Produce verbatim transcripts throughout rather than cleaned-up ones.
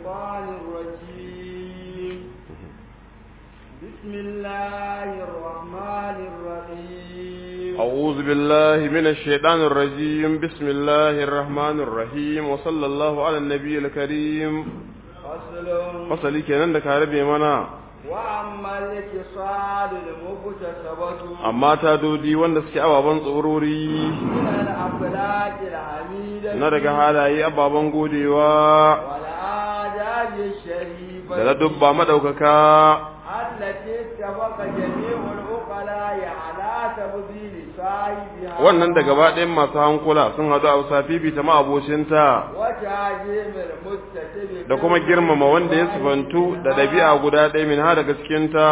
الشيطان الرجيم بسم الله الرحمن الرحيم أعوذ بالله من الشيطان الرجيم بسم الله الرحمن الرحيم وصلى الله على النبي الكريم فصل فصل kenan da ka rabe mana وأما الاتصال المكتسبة amma ta dodi wanda suke ababan tsorori من الأخلاق الحميدة na daga halaye ababan godewa والآداب الشريفة da dubba madaukaka التي اتفق جميع العقلاء على تبذيل صاحبها wannan da gaba ɗayan masu hankula sun hadu a usafifi ta ma'abocinta وتعجيم المتسب da kuma girmama wanda ya sifantu da ɗabi'a guda ɗaya min ha daga cikinta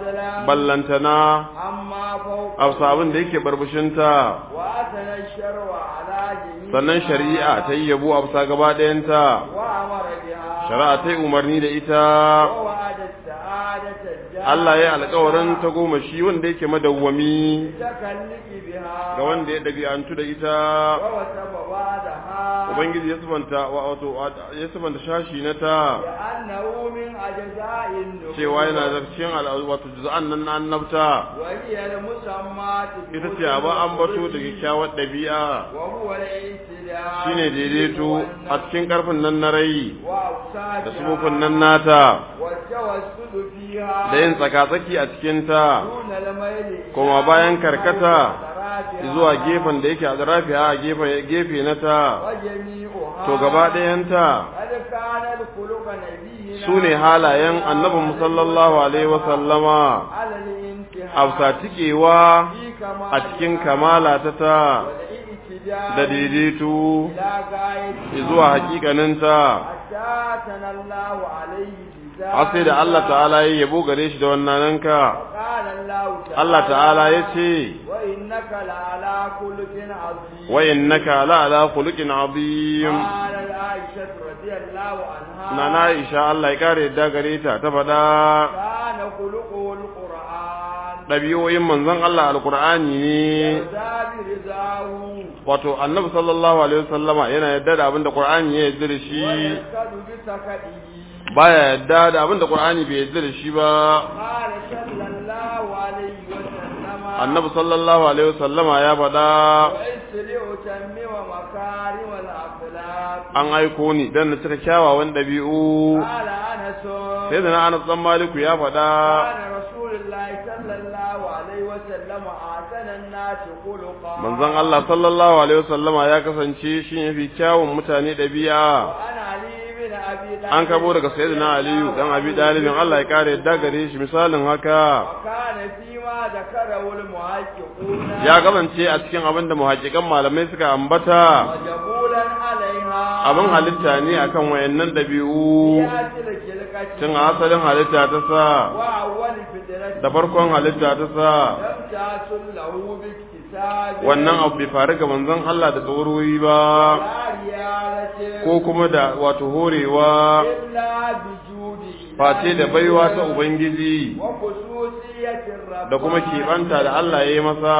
ballantana أما فوق a abin da yake barbushinta وأثنى الشرع على جميع sannan shari'a ta yi yabo a bisa gaba ɗayanta وأمر بها shari'a ta yi umarni da ita ووعد السعادة الجامعة Allah ya alƙawarin ta goma shi wanda yake madawwami تكلك بها ga wanda ya ɗabi'antu da ita ووسب بعدها ubangiji ya sabanta wato ya sabanta shashi na ta لأنه من أجزاء النبوة cewa yana da cikin wato juz'an nan na annabta وهي المسمات ita ce a ba an bato da kyakkyawar ɗabi'a وهو الاعتدال shine daidaito a cikin ƙarfin nan na rai da وأوصافها sufufin nan nata والتوسل فيها da yin tsakatsaki a cikinta دون الميل kuma bayan karkata طرافها zuwa gefen da yake a zarafiya a gefe gefe na ta وجميعها to gaba ɗayanta قد كان الخلق نبينا su ne halayen annabin sallallahu alaihi wasallama على الانتهاء afsa tikewa في كمال a cikin kamala ta ta والاعتدال da daidaito إلى غاية zuwa hakikaninta حتى تنى الله عليه har sai da Allah ta'ala ya yabo gare shi da wannan nanka وقال الله تعالى Allah ta'ala ya ce وإنك لعلى خلق عظيم wa innaka la ala khuluqin azim قال عائشة رضي الله عنها nana Aisha Allah ya kare yadda gare ta ta faɗa كان خلقه القرآن ɗabi'o'in manzon Allah alqur'ani ne يرضى برضاه wato annabi sallallahu alaihi wasallama yana yadda da abinda qur'ani ya yadda da shi ويسكت بسكته baya yadda da abinda qur'ani bai yadda da shi ba قال صلى الله عليه وسلم annabi sallallahu alaihi wasallama ya faɗa وعدت لأتمم مكارم الأخلاق an aiko ni dan na cika kyawawan ɗabi'u قال أنس sai da na Anas dan Maliku ya faɗa كان رسول الله صلى الله عليه وسلم أحسن الناس خلقا manzon Allah sallallahu alaihi wasallama ya kasance shi ne fi kyawun mutane ɗabi'a وأنا علي بن أبي طالب an kabo daga sayyidina Aliyu dan Abi Dalibin Allah ya kare yadda gare shi misalin haka وكان فيما ذكره المحققون ya kasance a cikin abin da muhaqqiqan malamai suka ambata وجبولا عليها abin halitta ne akan wayannan ɗabi'u يأتي الخلقة tun a asalin halitta ta sa وأول فطرة da farkon halitta ta sa لم تحصل له باكتساب wannan abu bai faru ga manzon Allah da tsoroyi ba لا ريالة ko kuma da wato horewa إلا بجود face da baiwa ta ubangiji وخصوصية الرب da kuma keɓanta da Allah ya yi masa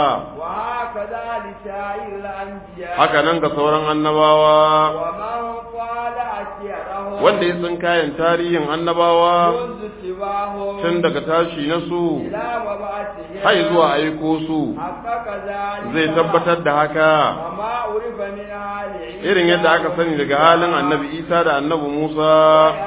وهكذا لسائر الأنبياء haka nan ga sauran annabawa ومن قال أسيرهم wanda ya san kayan tarihin annabawa منذ سواهم tun daga tashi na su إلى مبعثهم har zuwa aiko su حقق ذلك zai tabbatar da haka وما عرف من حال عيسى irin yadda aka sani daga halin annabi Isa da annabi Musa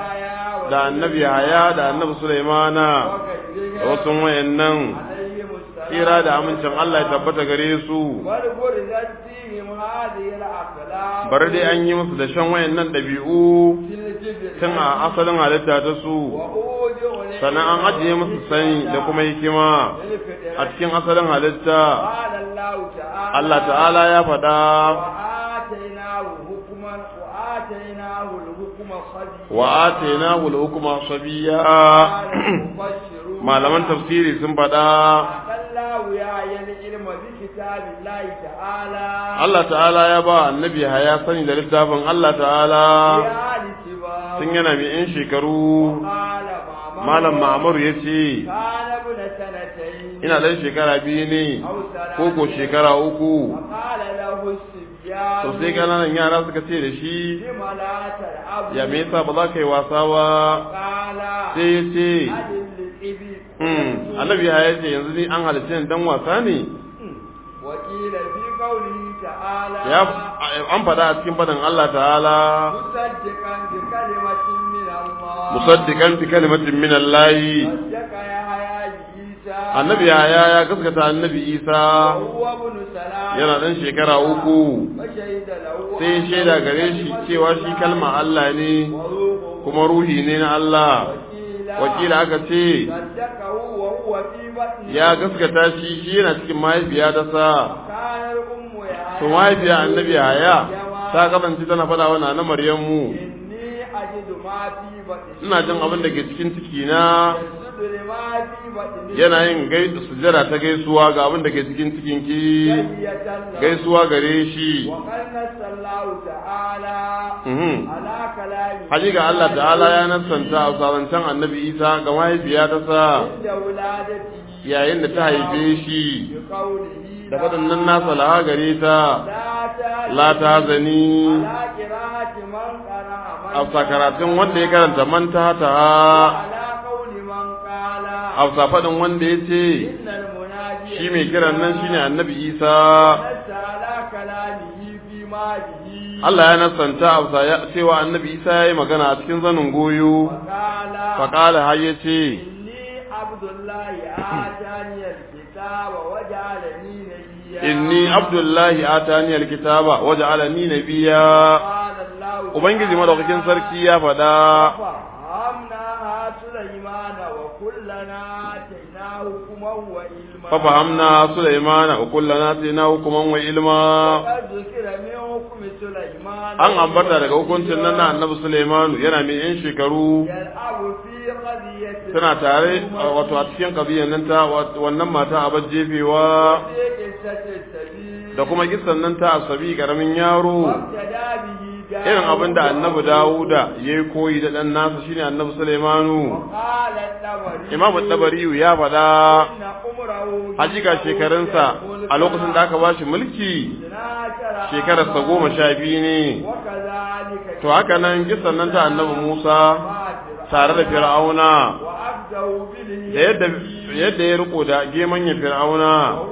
ويحيى da annabi Yahaya da annabi Sulaimana da wasu wayannan عليهم السلام tsira da amincin Allah ya tabbata gare su والبرزت فيهم هذه الأخلاق bar dai an yi musu da shan wayannan ɗabi'u في الجبل tun a asalin halitta ta su وأوجع لهم sannan an ajiye musu sani da kuma hikima a cikin asalin halitta قال الله تعالى Allah ta'ala ya faɗa وآتيناه حكما وآتيناه الحكم صبيا wa atainahu al-hukma sabiyya قال المبشرون malaman tafsiri sun faɗa الله يعي العلم بكتاب الله تعالى Allah ta'ala ya ba annabi haya sani da littafin Allah ta'ala في آل سبا tun yana mai yan shekaru قال malam Ma'mur ya ce كان ابن سنتين ina ɗan shekara biyu ne أو ko ko ثلاث shekara uku وقال له الصبيان to sai kananan yara suka ce da shi lima la tal'abu ya me yasa ba za ka yi wasa ba qala sai ya ce adil ibi hmm annabi ya ce yanzu ni an halitta ni dan wasa ne wa qila fi qawlihi ta'ala ya an faɗa a cikin fadan Allah ta'ala musaddiqan bi kalimatin min Allah musaddiqan bi kalimatin min Allah saddaqa ya haya Isa annabi ya ya gaskata annabi Isa huwa ibn salam yana dan shekara uku wa shahida lahu sai shaida gare shi cewa shi kalma Allah ne wa ruhu kuma ruhi ne na Allah wakila aka ce saddaqahu wa huwa fi batni ya gaskata shi shi yana cikin mahaifiya ta sa kana ummu ya to mahaifiya annabi haya ta kasance tana faɗa wa na Maryamu inni ajidu ma fi batni ina jin abin da ke cikin ciki na yasjudu lima fi batni yana yin gaida sujjada ta gaisuwa ga abin da ke cikin cikin ki gaisuwa gare shi wa qala sallahu ta'ala mhm ala kalami hakika Allah ta'ala ya nassanta a sabancan annabi Isa ga mahaifiya ta sa inda wuladati yayin da ta haife shi bi qawlihi da faɗannan nasa laha gare ta la ta la ta zani ala qira'ati man qara'a man a sakaratun wanda ya karanta manta ta ala qawli man qala a faɗin wanda ya ce innal munaji shi mai kiran nan shine annabi Isa nassa ala kalamihi fi ma bihi Allah ya nassanta a ya cewa annabi Isa ya yi magana a cikin zanin goyo qala faƙala har ya ce inni abdullahi atani alkitaba waj'alani nabiyya inni abdullahi atani alkitaba waj'alani nabiyya qala allah ubangiji madaukakin sarki ya faɗa ففهمناها سليمان وكلنا آتيناه حكما وعلما ففهمنا سليمان وكلنا آتيناه حكما وعلما وقد ذكر من حكم سليمان an ambata daga hukuncin nan na annabi Sulaimanu yana mai yan shekaru يلعب في قضية tana tare wato a cikin kabiyan nan ta wannan mata a jefewa في قصة السبيل da kuma kissan nan ta asabi karamin yaro وابتدى به irin abin da annabi Dawuda ya yi koyi da ɗan nasa shine annabi Sulaimanu. وقال الطبري Imam Tabariyu ya faɗa إن عمره hakika shekarunsa a lokacin da aka ba shi mulki shekararsa goma sha biyu ne. وكذلك To haka nan kisan nan ta annabi Musa tare da Fir'auna وأبدأ da yadda yadda ya riko da gemanya Fir'auna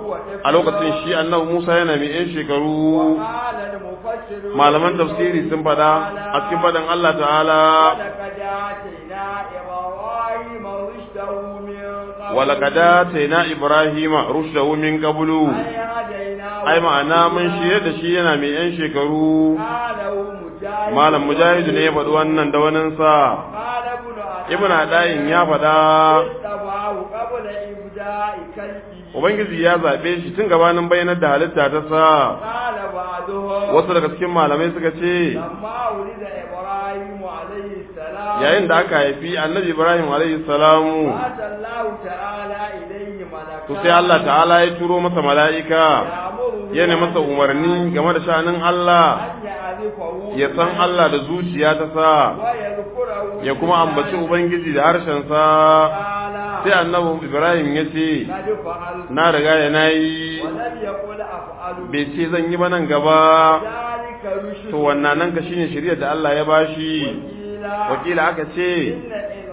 a lokacin shi annabi Musa yana mai yan shekaru. وقال المفسر Malaman tafsiri sun faɗa a cikin faɗin Allah ta'ala ولقد آتينا إبراهيم رشده من قبل ولقد آتينا إبراهيم رشده من قبل أي هديناه ai ma'ana mun shirye da shi yana mai yan shekaru. قاله مجاهد Malam Mujahid ne ya faɗi wannan da waninsa. قال ابن Ibn Adayin ya faɗa اتبعه قبل إبداء كلبه Ubangiji ya zaɓe shi tun gabanin bayyanar da halitta ta sa. قال بعضهم Wasu daga cikin malamai suka ce لما ولد إبراهيم عليه السلام yayin da aka haifi annabi Ibrahim alaihi salamu بعث الله تعالى إليه ملكا to sai Allah ta'ala ya turo masa mala'ika يأمره ya ne masa umarni game da sha'anin Allah أن يعرفه ya san Allah da zuciya ta sa ويذكره ya kuma ambaci Ubangiji da harshensa. قال Sai annabi Ibrahim ya ce قد فعلت na riga ya nayi ولم يقل أفعل bai ce zan yi ba nan gaba. ذلك رشد To wannan nan ka shine shari'ar da Allah ya bashi. وقيل Wakila aka ce إن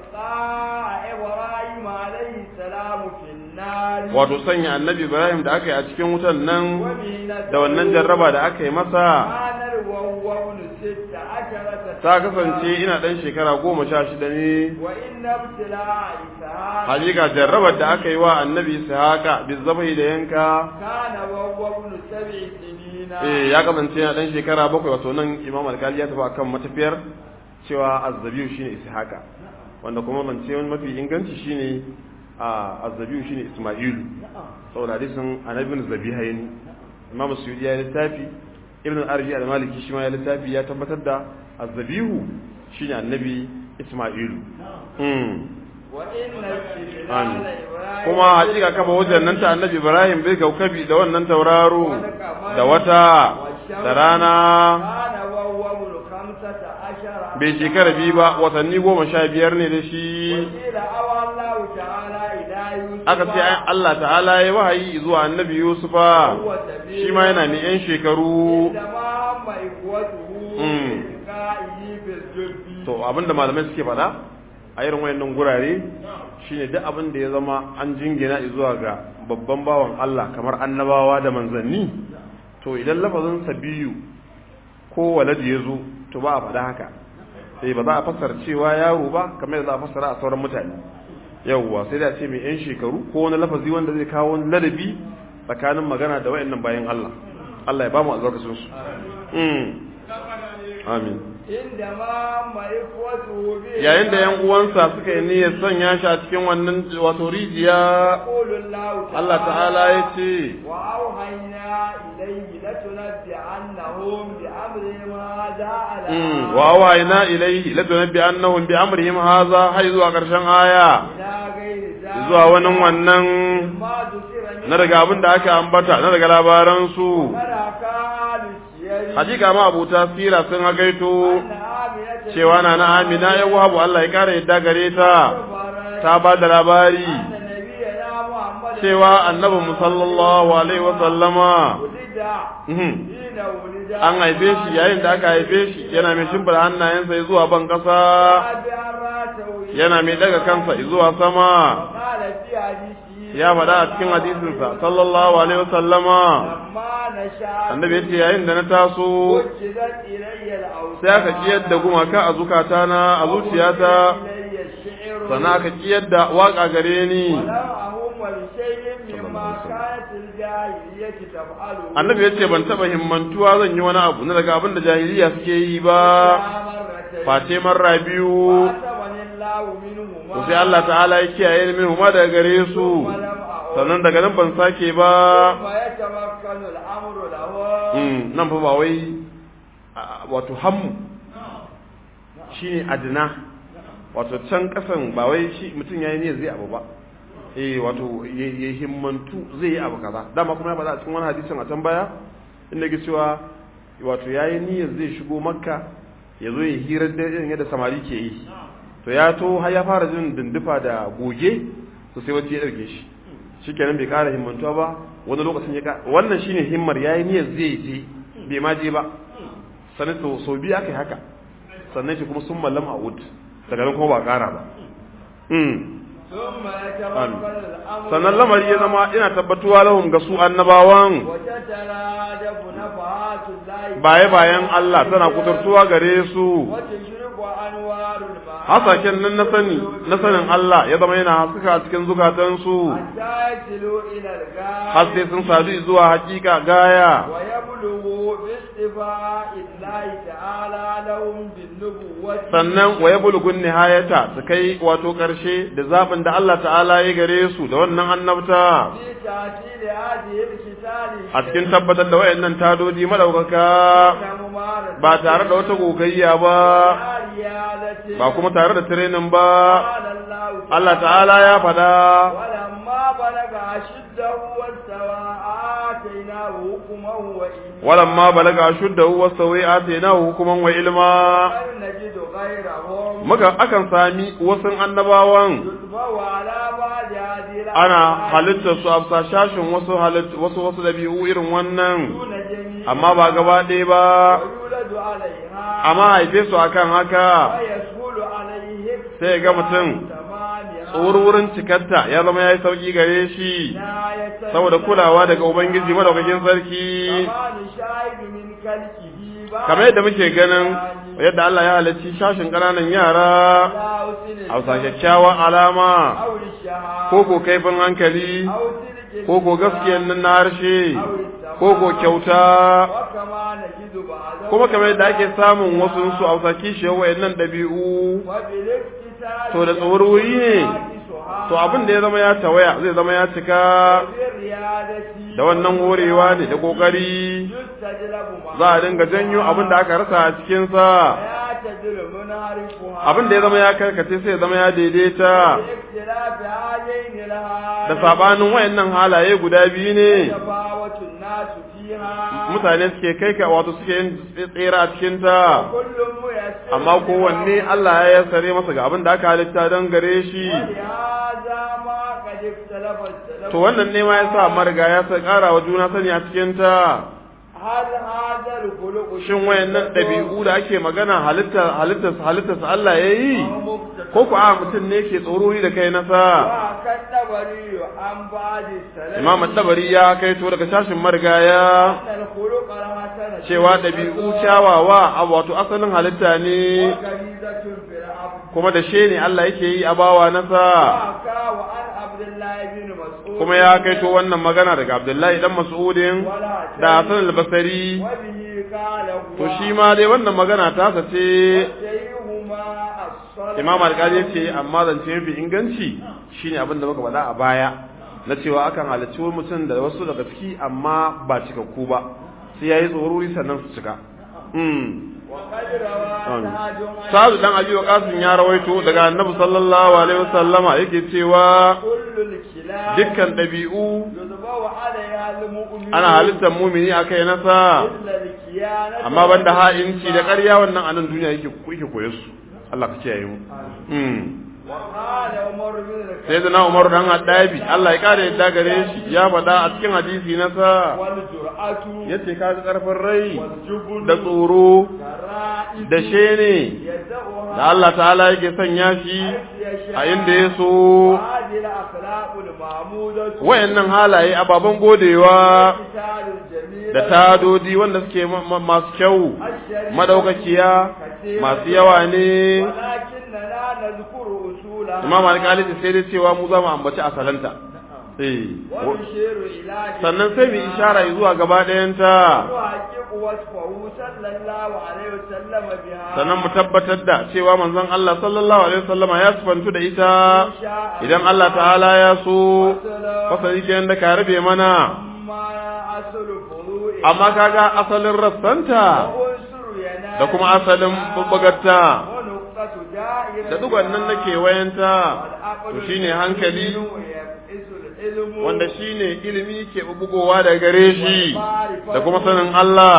إلقاء إبراهيم عليه السلام في النار wato sanya annabi Ibrahim da aka yi a cikin wutan nan ومهنته da wannan jarraba da aka yi masa كان وهو ابن ست عشرة ta kasance ina ɗan shekara goma sha shida ne. وإن ابتلاء إسحاق Hakika jarrabar da aka yi wa annabi Ishaqa bizzabai da yanka كان وهو ابن سبع سنين eh ya kasance yana ɗan shekara bakwai wato nan Imam Al-Ghazali ya tafi akan matafiyar cewa azzabiyu shine Ishaqa wanda kuma ban ce wani mafi inganci shine a azzabiyu shine Isma'ilu saboda hadisin Annabi Zabihaini Imam Suyuti ya littafi Ibn al-Arabi al-Maliki shi ma ya littafi ya tabbatar da azzabihu shine Annabi Isma'ilu mm وإن Amin. استدلال إبراهيم kuma hakika kafa wajen nan ta Annabi Ibrahim bai kaukabi da wannan tauraro da wata da rana كان وهو ابن خمسة عشر bai shekara biyu ba watanni goma sha biyar ne da shi. وقيل أوى الله تعالى إلى يوسف Aka ce ai Allah ta'ala ya wahayi zuwa annabi Yusufa وهو سبيل shi ma yana ne yan shekaru عندما هم amma ikwatuhu qa'i bil jubbi to abinda malamai suke faɗa a irin wayannan gurare shine duk abin da ya zama an jingina zuwa ga babban bawan Allah kamar annabawa da manzanni to idan lafazin sabiyu ko walad ya zo to ba a faɗa haka sai ba za a fassara cewa yaro ba kamar yadda za a fassara a sauran mutane yawwa sai da ce mai yan shekaru ko wani lafazi wanda zai kawo wani ladabi tsakanin magana da wayannan bayan Allah Allah ya ba mu albarkacin su amin yayin da yan uwansa suka yi niyyar sanya shi a cikin wannan wato rijiya Allah ta'ala ya ce wa auhayna ilayhi latunabbi'annahum bi amrihim hadha ala wa auhayna ilayhi latunabbi'annahum bi amrihim hadha hay zuwa karshen aya zuwa wannan wannan na daga abin da aka ambata na daga labaran su hakika ma abuta sira sun hagaito cewa na na Amina ya wahabu Allah ya kare yadda gare ta ta ba da labari cewa annabi sallallahu alaihi wa sallama an haife shi yayin da aka haife shi yana mai shimfida hannayensa zuwa ban kasa yana mai daga kansa zuwa sama ya faɗa a cikin hadisinsa sallallahu alaihi wa sallama annabi yace yayin da na taso sai aka kiyar da gumaka a zukata na a zuciyata sannan aka kiyar da waka gare ni annabi yace ban taba himmantuwa zan yi wani abu na daga abin da jahiliya suke yi ba face marra biyu sai Allah ta'ala ya kiyaye ni minhuma daga gare su sannan daga nan ban sake ba nan fa ba wai wato hammu shine adna wato can kasan ba wai shi mutum yayi ne zai abu ba eh wato ya himmantu zai yi abu kaza dama kuma ya faɗa a cikin wani hadisin a can baya inda ke cewa wato yayi niyyar zai shigo makka ya zo ya hirar da irin yadda samari ke yi to ya to har ya fara jin dindufa da goge to sai wace ya dauke shi shikenan bai kara himmantuwa ba wani lokacin ya ka wannan shine himmar yayi niyyar zai je bai ma je ba sannan to so biya kai haka sannan shi kuma sun mallam a wud daga nan kuma ba kara ba mm sannan lamari ya zama ina tabbatuwa lahum ga su annabawan baye bayan Allah tana kuturtuwa gare su hasashen nan na sani na sanin Allah ya zama yana haskaka a cikin zukatansu har sai sun sadu zuwa hakika gaya sannan wa yablugun nihayata su kai wato karshe da zabin da Allah ta'ala ya gare su da wannan annabta a cikin tabbatar da wayannan tadoji madaukaka ba tare da wata gogayya ba ba kuma tare da training ba Allah ta'ala ya fada walamma balaga ashuddahu wasawi atainahu hukuman wa ilma muka akan sami wasun annabawan ana halitta su afsa shashin wasu halitta wasu wasu dabi'u irin wannan amma ba gaba ɗaya ba amma haife su akan haka sai ga mutum wurin cikarta ya zama ya yi sauƙi gare shi saboda kulawa daga Ubangiji madaukakin sarki kamar yadda muke ganin yadda Allah ya halarci shashin ƙananan yara a wasa kyakkyawan alama ko ko kaifin hankali ko ko gaskiyan nan na harshe ko ko kyauta kuma kamar yadda ake samun wasu su a wasa kishiyar wayannan ɗabi'u to da tsawarwuri ne to abin da ya zama ya tawaya zai zama ya cika da wannan horewa ne da kokari za a dinga janyo abin da aka rasa a cikinsa abin da ya zama ya karkace sai ya zama ya daidaita da sabanin wayannan halaye guda biyu ne mutane suke kai ka wato suke yin tsira a cikin ta amma kowanne Allah ya yassare masa ga abin da aka halitta don gare shi to wannan ne ma yasa marga ya sa ƙara wa juna sani a cikin ta هل هذا الخلق shin wayannan dabi'u da ake magana halitta halitta halitta sa Allah yayi ko ko a mutum ne yake tsorori da kai nasa kan tabari an ba'di salam Imam Tabari ya kai to daga shashin margaya al khuluq al hasana cewa dabi'u kyawawa a wato asalin halitta ne garizatul fil abd kuma da she ne Allah yake yi a bawa nasa ka wa an abdullah ibn mas'ud kuma ya kai to wannan magana daga Abdullahi dan Mas'udin da Hasan al-Basri wa bihi qala to shi ma dai wannan magana ta sace Imam Al-Qadi yace amma zance mafi inganci shine abin da muka faɗa a baya na cewa akan halarci wani mutum da wasu daga ciki amma ba cikakku ba sai yayi tsoruri sannan su cika mm Sa'ad dan Abi Waqqas ya rawaito daga Annabi sallallahu alaihi wasallama yake cewa dukkan dabi'u ana halittar mu'mini akai nasa amma banda ha'inci da ƙarya wannan anan duniya yake yake koyar su Allah ka kiyaye mu mm sai da na Umar dan Haddabi Allah ya kare yadda gare shi ya faɗa a cikin hadisi na sa yace ka ga karfin rai da tsoro da shene da Allah ta'ala yake sanya shi a inda ya so wayannan halaye ababan godewa da tadodi wanda suke masu kyau madaukakiya masu yawa ne Imam Al-Qali sai dai cewa mu za mu ambaci asalanta eh sannan sai mu ishara zuwa gaba ɗayanta sannan mu tabbatar da cewa manzon Allah sallallahu alaihi wasallama ya sifantu da ita idan Allah ta'ala ya so fasali kenan da ka rabe mana amma kaga asalin rassanta da kuma asalin bubbugarta da dugon nan nake wayanta to shine hankali wanda shine ilimi ke bugowa daga gare shi da kuma sanin Allah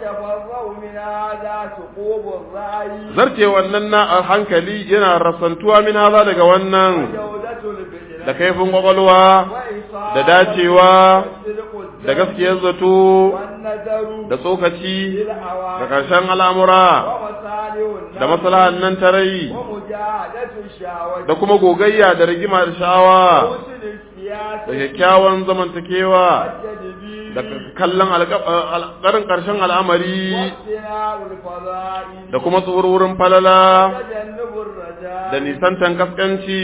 zarce wannan na hankali yana rasantuwa min haza daga wannan da kaifin kwakwalwa da dacewa da gaskiyar zato da tsokaci da ƙarshen al'amura da maslahan nan ta rai da kuma gogayya da rigima da sha'awa da kyakkyawan zamantakewa da kallon alƙarin ƙarshen al'amari da kuma tsoron falala da nisantan kaskanci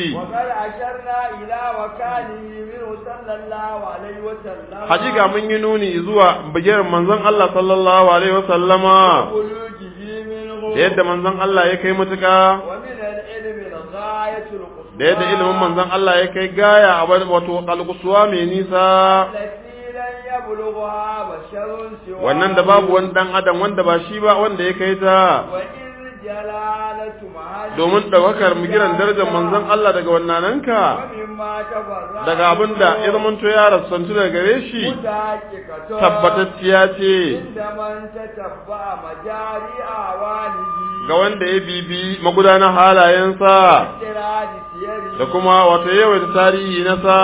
hakika mun yi nuni zuwa bagiran manzon Allah sallallahu alaihi wasallama da yadda manzon Allah ya kai matuƙa da yadda ilimin manzon Allah ya kai gaya a wato alƙusuwa mai nisa wannan da babu wani dan adam wanda ba shi ba wanda ya kai ta domin ɗaukakar mugiran darajar manzon Allah daga wannananka daga abin da ya zamanto ya rassantu daga gare shi tabbatacciya ce ga wanda ya bibi magudanar halayensa da kuma wato yawaita tarihi na sa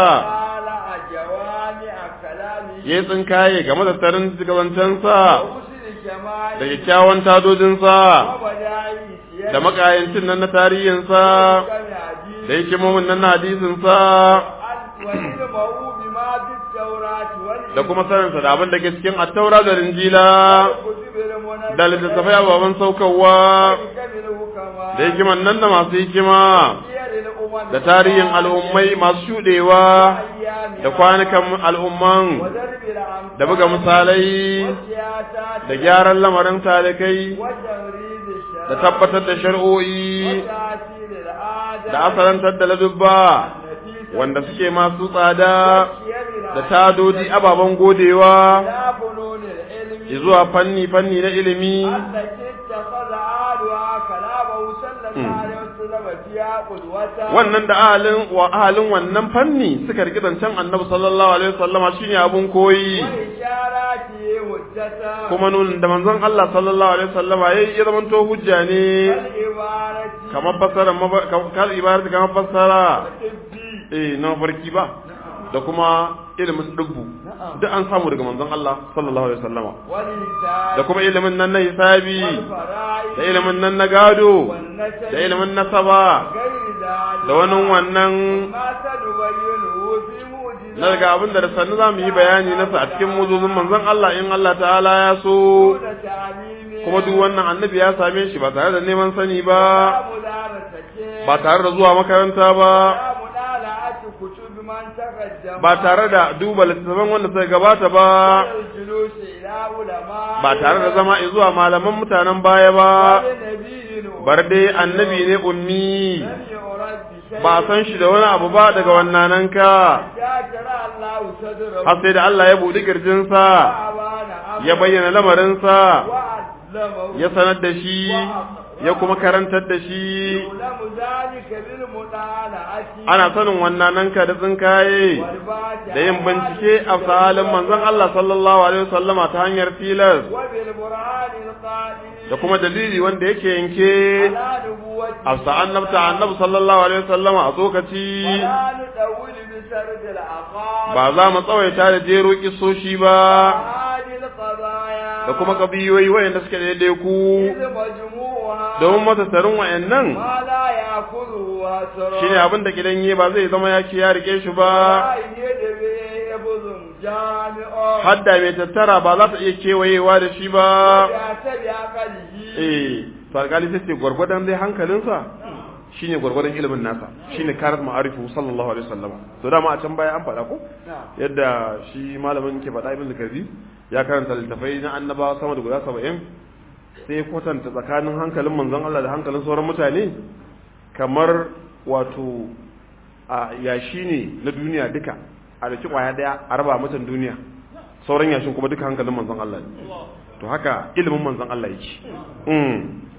ya yi tsinkaye game da tarin gabancansa da kyakkyawan tadodinsa da makayancin nan na tarihinsa da hikimomin nan na hadisinsa da kuma saninsa da abin da ke cikin attaura da rinjila da littattafai ababen saukarwa da hikiman nan da masu hikima da tarihin al'ummai masu shuɗewa da kwanukan al'umman da buga misalai da gyaran lamarin talikai da tabbatar da shari'o'i da asalantar da ladubba wanda suke masu tsada da tadodi ababen godewa zuwa fanni-fanni na ilimi wannan da ahalin wa ahalin wannan fanni suka riki zancen annabi sallallahu alaihi wasallama shine abun koyi kuma nunin da manzon Allah sallallahu alaihi wasallama yayi ya zamanto hujja ne kamar fasara kamar ibarati kamar fasara eh na farki ba da kuma ilimin dubbu duk an samu daga manzon Allah sallallahu alaihi wasallama da kuma ilimin nan na hisabi da ilimin nan na gado da ilimin nasaba da wani wannan na daga abin da da sannu za mu yi bayani nasa a cikin muzuzin manzon Allah in Allah ta'ala ya so kuma duk wannan annabi ya same shi ba tare da neman sani ba ba tare da zuwa makaranta ba ba tare da duba littattafan wanda suka gabata ba ba tare da zama zuwa malaman mutanen baya ba bar dai annabi ne ummi ba san shi da wani abu ba daga wannan ka har sai da Allah ya buɗe kirjinsa ya bayyana lamarinsa ya sanar da shi ya kuma karantar da shi ana sanin wannan ka da tsinkaye da yin bincike a halin manzon Allah sallallahu alaihi wasallama ta hanyar tilas da kuma dalili wanda yake yanke a sa'an nabta annabi sallallahu alaihi wasallama a tsokaci ba za mu tsawaita da jero kisoshi ba da kuma kabiyoyi wayanda suke daidai ku domin matattarin wayannan shine abin da gidan yi ba zai zama ya ce ya rike shi ba hadda mai tattara ba za ta iya kewayewa da shi ba eh farkali sai ce gwargwadon dai hankalinsa shine gwargwadon ilimin nasa shine karat ma'arifu sallallahu alaihi wasallam to dama a can baya an faɗa ko yadda shi malamin ke faɗa ibn Kathir ya karanta littafai na annabawa sama da guda saba'in sai kwatanta tsakanin hankalin manzon Allah da hankalin sauran mutane kamar wato a yashi ne na duniya duka a daki kwaya daya a raba mutan duniya sauran yashin kuma duka hankalin manzon Allah ne to haka ilimin manzon Allah yake mm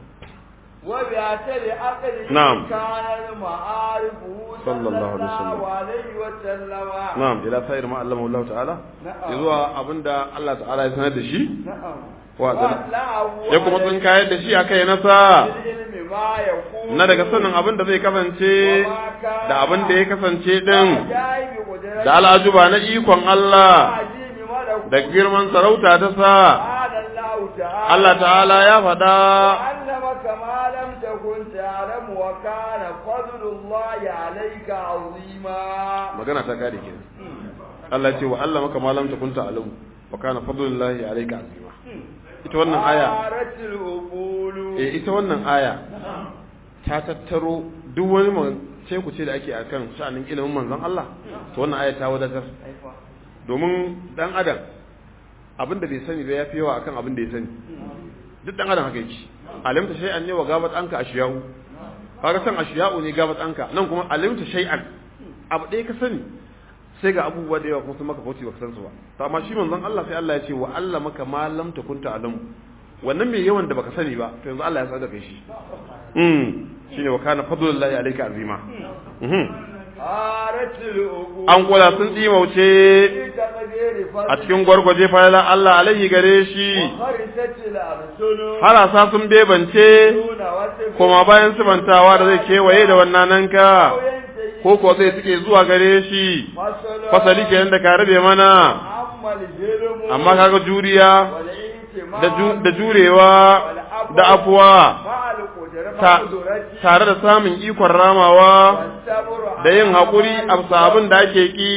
وبأتل أقل نعم كان المعارف صلى الله عليه وسلم نعم إلى سائر ما علمه الله تعالى إذا أبدا الله تعالى يسند شيء ya kuma sun kayar da shi a kai nasa na daga sanin abin da zai kasance da abin da ya kasance din da al'ajuba na ikon Allah da girman sarauta ta sa Allah ta'ala ya faɗa magana ta kare ke Allah ce wa Allah maka malam ta kunta alamu wa kana fadlullahi alayka azima ita wannan aya eh ita wannan aya ta tattaro duk wani ce ku ce da ake akan sha'anin ilimin manzon Allah to wannan aya ta wadatar domin dan adam abin da bai sani ba yafi yawa akan abin da ya sani duk dan adam haka yake alimta shay'an ne wa gabat anka ashiya'u kaga san ashiya'u ne gabat anka nan kuma alimta shay'an abu ɗaya ka sani sai ga abubuwa da yawa kuma sun maka kauce baka san su ba to amma shi manzon Allah sai Allah ya ce wa Allah maka ma lam takunta alamu wannan mai yawan da baka sani ba to yanzu Allah ya sa da kai shi mm shine wa kana fadlullahi alayka azima mhm an kula sun tsimauce a cikin gwargwaje fayala Allah alaihi gare shi harasa sun bebance kuma bayan sifantawa da zai kewaye da wannan nan ka ko ko zai suke zuwa gare shi fasali kenan da ka rabe mana amma kaga juriya da jurewa da afuwa tare da samun ikon ramawa da yin haƙuri a sabon da ake ƙi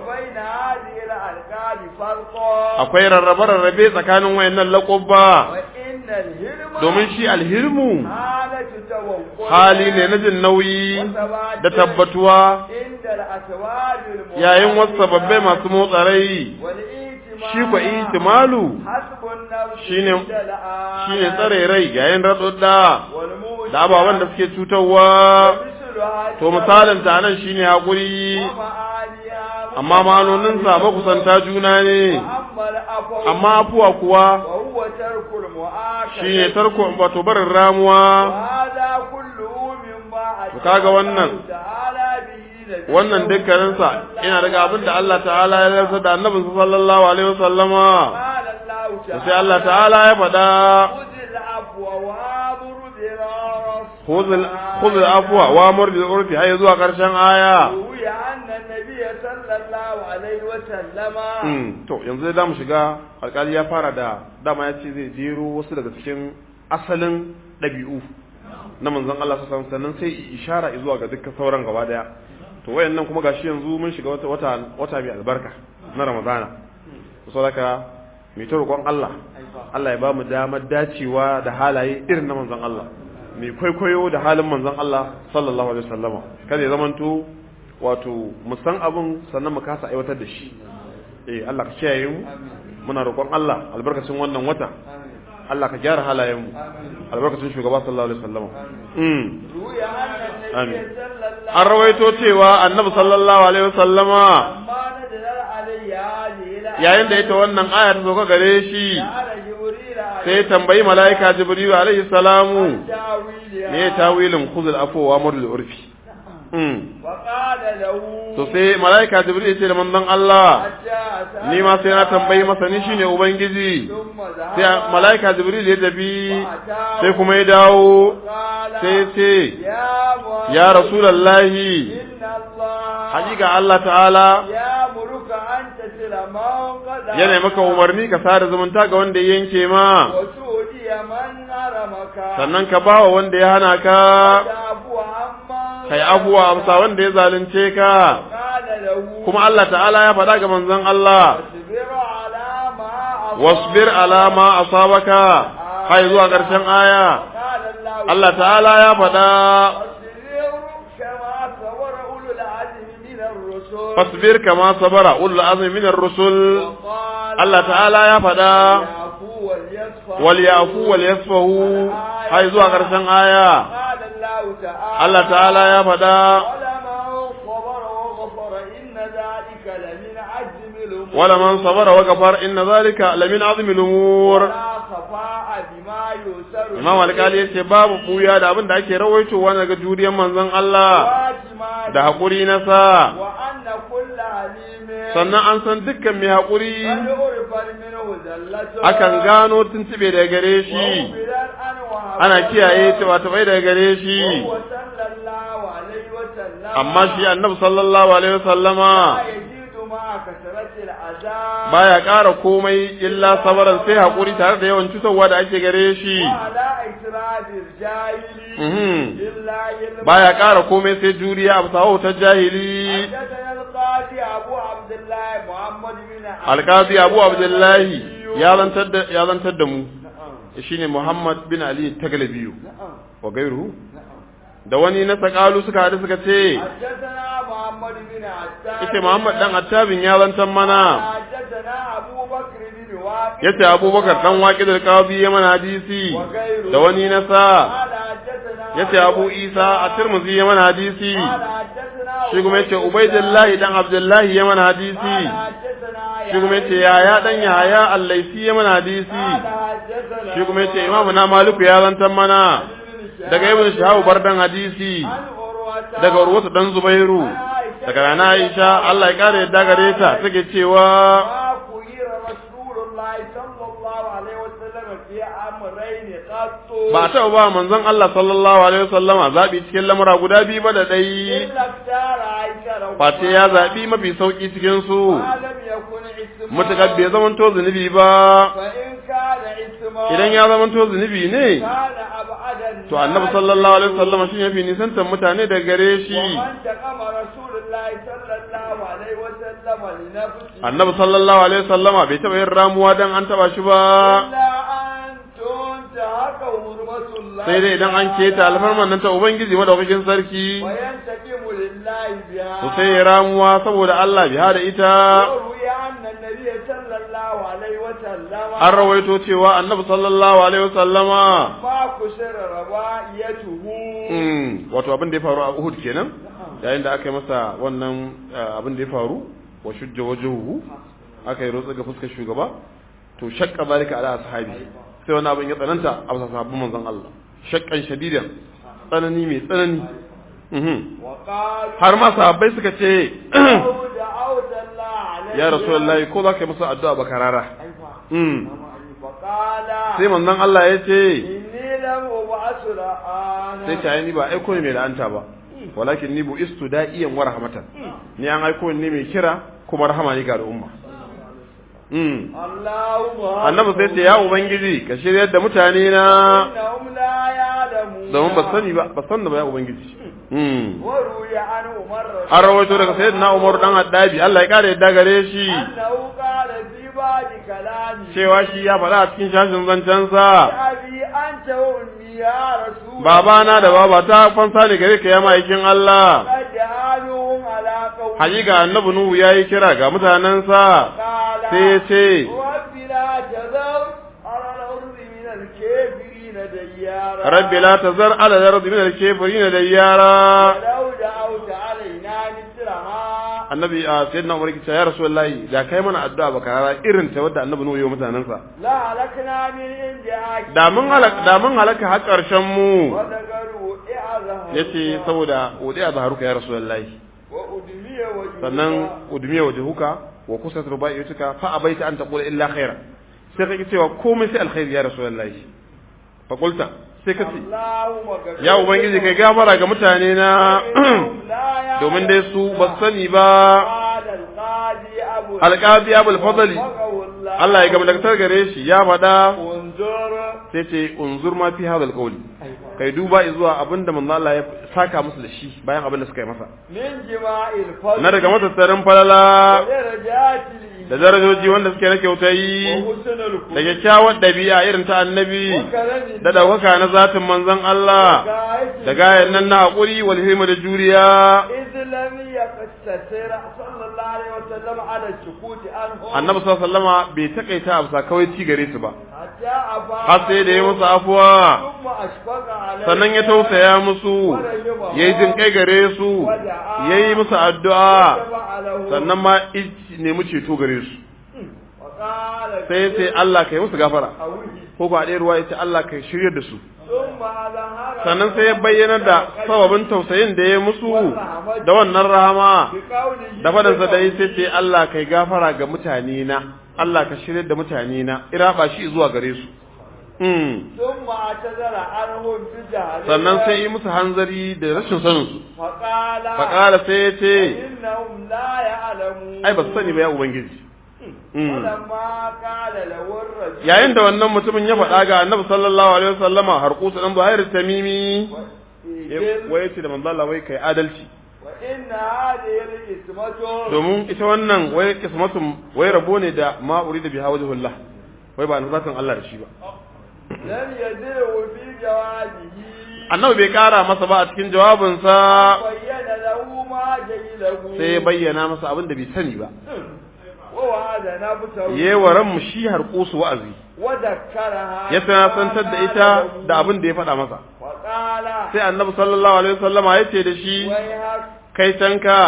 akwai rarrabe-rarrabe tsakanin wayannan laƙobba domin shi alhirmu hali ne na jin nauyi da tabbatuwa yayin wasu sababbai masu motsa rai shi kwa ihtimalu shine shine tsare rai yayin ratsudda da ababan da suke cutarwa to misalin ta nan shine hakuri amma manonin sa ba kusanta juna ne amma afuwa kuwa shine tarko wato barin ramuwa to kaga wannan wannan dukkaninsa ina daga abin da Allah ta'ala ya rasa da annabi sallallahu alaihi wasallama sai Allah ta'ala ya faɗa khudh al-afwa wa amur bil urfi hay zuwa karshen aya عليه وسلم to yanzu da mu shiga alƙali ya fara da dama ya ce zai jero wasu daga cikin asalin ɗabi'u na manzon Allah sallallahu alaihi wasallam sannan sai ishara zuwa ga dukkan sauran gaba daya to wayannan kuma gashi yanzu mun shiga wata wata wata mai albarka na Ramadana saboda mai ta roƙon Allah Allah ya ba mu damar dacewa da halaye irin na manzon Allah mai kwaikwayo da halin manzon Allah sallallahu alaihi wasallam kada ya zamanto wato mu san abin sannan mu kasa aiwatar da shi eh Allah ka kiyaye mu muna roƙon Allah albarkacin wannan wata Allah ka gyara halayen mu albarkacin shugaba sallallahu alaihi wasallam mm amin an rawaito cewa annabi sallallahu alaihi wasallama yayin da ita wannan aya ta zo gare shi sai tambayi malaika jibril alaihi salamu me tawilin khuzul afwa wa murul urfi to sai malaika jibril ya ce da manzon Allah ni ma sai na tambayi masa ni shine ubangiji sai malaika jibril ya tafi sai kuma ya dawo sai ce ya rasulullahi hakika Allah ta'ala yana maka umarni ka sada zumunta ga wanda ya yanke ma sannan ka bawa wanda ya hana ka kai abuwa amsa wanda ya zalunce ka kuma Allah ta'ala ya faɗa ga manzon Allah wasbir ala ma asabaka hai zuwa ƙarshen aya Allah ta'ala ya faɗa fasbir kama sabara ulul azmi minar rusul Allah ta'ala ya faɗa wal yafu wal yasfahu hai zuwa ƙarshen aya Allah ta'ala ya faɗa wala man sabara wa ghafara inna zalika lamin azmi al-umur Imam al-Qali yace babu buya da abin da ake rawaitowa daga juriyar manzon Allah da hakuri na sa sannan an san dukkan mai hakuri akan gano tuntube daga gare shi ana kiyaye cewa ta bai daga gare shi amma shi annabi sallallahu alaihi wasallama baya ƙara komai illa sabaran sai haƙuri tare da yawan cutarwa da ake gare shi baya ƙara komai sai juriya a bisa wautar jahili alƙazi abu abdullahi ya zantar da mu shine Muhammad bin Ali Taglabiyu wa gairu da wani na sakalu suka haɗu suka ce ita Muhammad dan Attabin ya zantar mana yace Abubakar dan Waqid al-Qadi ya mana hadisi da wani na sa yace Abu Isa at-Tirmidhi ya mana hadisi shi kuma yace Ubaydullah dan Abdullah ya mana hadisi shi kuma yace Yahya dan Yahya al-Laysi ya mana hadisi shi kuma yace Imam na Maliku ya zantar mana daga Ibn Shihab bardan hadisi daga Urwatu dan Zubairu daga Nana Aisha Allah ya kare yadda gare ta take cewa ba ta ba manzon Allah sallallahu alaihi wasallama zabi cikin lamura guda biyu ba da dai Fati ya zabi mafi sauki cikin su mutakar bai zaman to zunubi ba idan ya zaman to zunubi ne to annabi sallallahu alaihi wasallama shi yafi nisantar mutane da gare shi annabi sallallahu alaihi wasallama bai taba yin ramuwa dan an taba shi ba sai dai idan an keta alfarman nan ta ubangiji madaukakin sarki to sai ya ramuwa saboda Allah biha da ita an rawaito cewa annabi sallallahu alaihi wasallama wato abin da ya faru a Uhud kenan yayin da aka yi masa wannan abin da ya faru wa shujja wajhuhu aka yi rotsa ga fuskar shugaba to shakka zalika ala ashabi sai wannan abin ya tsananta a bisa sahabban manzon Allah shakkan shadidan tsanani mai tsanani har ma sahabbai suka ce ya rasulullahi ko za ka yi masa addu'a ba karara sai manzon Allah ya ce sai ta ni ba aiko ne mai la'anta ba walakin ni bu istu da'iyan wa rahmatan ni an aiko ne mai kira kuma rahama ne ga al'umma. Mm. Allahumma Annabi sai ce ya ubangiji ka shiryar da mutane na innahum la ya'lamun domin ba sani ba ba san da ba ya ubangiji. Mm. wa ruya an umar An rawaito daga sayyidina Umar dan Haddabi Allah ya kare yadda gare shi annahu qala fi ba'di kalami cewa shi ya faɗa a cikin shashin zancensa abi anta wa ummi ya rasul babana da babata fansa ne gare ka ya ma'aikin Allah. qad ja'aluhum ala qawmi Hakika annabi Nuhu yayi kira ga mutanensa qala sai ya ce rabbi la tazar ala al-ardi min al-kafirin dayyara rabbi la tazar ala al-ardi min al-kafirin dayyara. walau da'awta alaina mislaha Annabi a sayyidina Umar ki ce ya Rasulullahi da kai mana addu'a baka rara irin ta wadda annabi Nuhu ya mutanensa la halakna min indi da mun halaka da mun halaka har karshen mu wa dagaru i'azah yace saboda wudi a zaharuka ya Rasulullahi wa udmiya wa sannan udmiya wajhuka wa kusat rubaiyatuka fa abaita an taqula illa khaira sai kake cewa komai sai alkhairi ya Rasulullahi fa qulta sai ka ce ya ubangiji kai gafara ga mutane na domin dai su ba sani ba. Alqazi abul fadli Allah ya gamdakatar gare shi ya faɗa sai ce unzur ma fi hadal qawli kai duba zuwa abinda manzo Allah ya saka musu da shi bayan abin da suka yi masa na daga matattarin falala da darajoji wanda suke na kyautayi da kyakkyawar ɗabi'a irin ta annabi da ɗaukaka na zatin manzon Allah da gayan nan na haƙuri wal himma da juriya. Annabi sallallahu alaihi wasallama bai takaita a kawai ci gare su ba har sai da ya musu afuwa sannan ya tausaya musu yayi jin kai gare su yayi musu addu'a sannan ma nemi ceto gare su sai ya ce Allah kai musu gafara ko ba ɗaya ruwa ya ce Allah kai shiryar da su sannan sai ya bayyana da sababin tausayin da ya musu da wannan rahama da fadansa da ya ce Allah kai gafara ga mutane na Allah ka shiryar da mutane na iraba shi zuwa gare su. sannan sai yi musu hanzari da rashin sanin su faƙala sai ya ce ai ba su sani ba ya ubangiji. yayin da wannan mutumin ya faɗa ga annabi sallallahu alaihi wasallama har kusa dan Zuhair Tamimi wai ce da manzo Allah wai kai adalci domin ita wannan wai kismatu wai rabo ne da ma urida biha wajhullah wai ba na zatin Allah da shi ba. lam yadiru fi jawabihi annabi bai kara masa ba a cikin jawabinsa bayyana lahu ma jahilahu sai ya bayyana masa abin da bai sani ba. wa yewa ran mu shi har kusu wa'azi ya tanasantar da ita da abin da ya faɗa masa sai annabi sallallahu alaihi wasallama ya ce da shi kai canka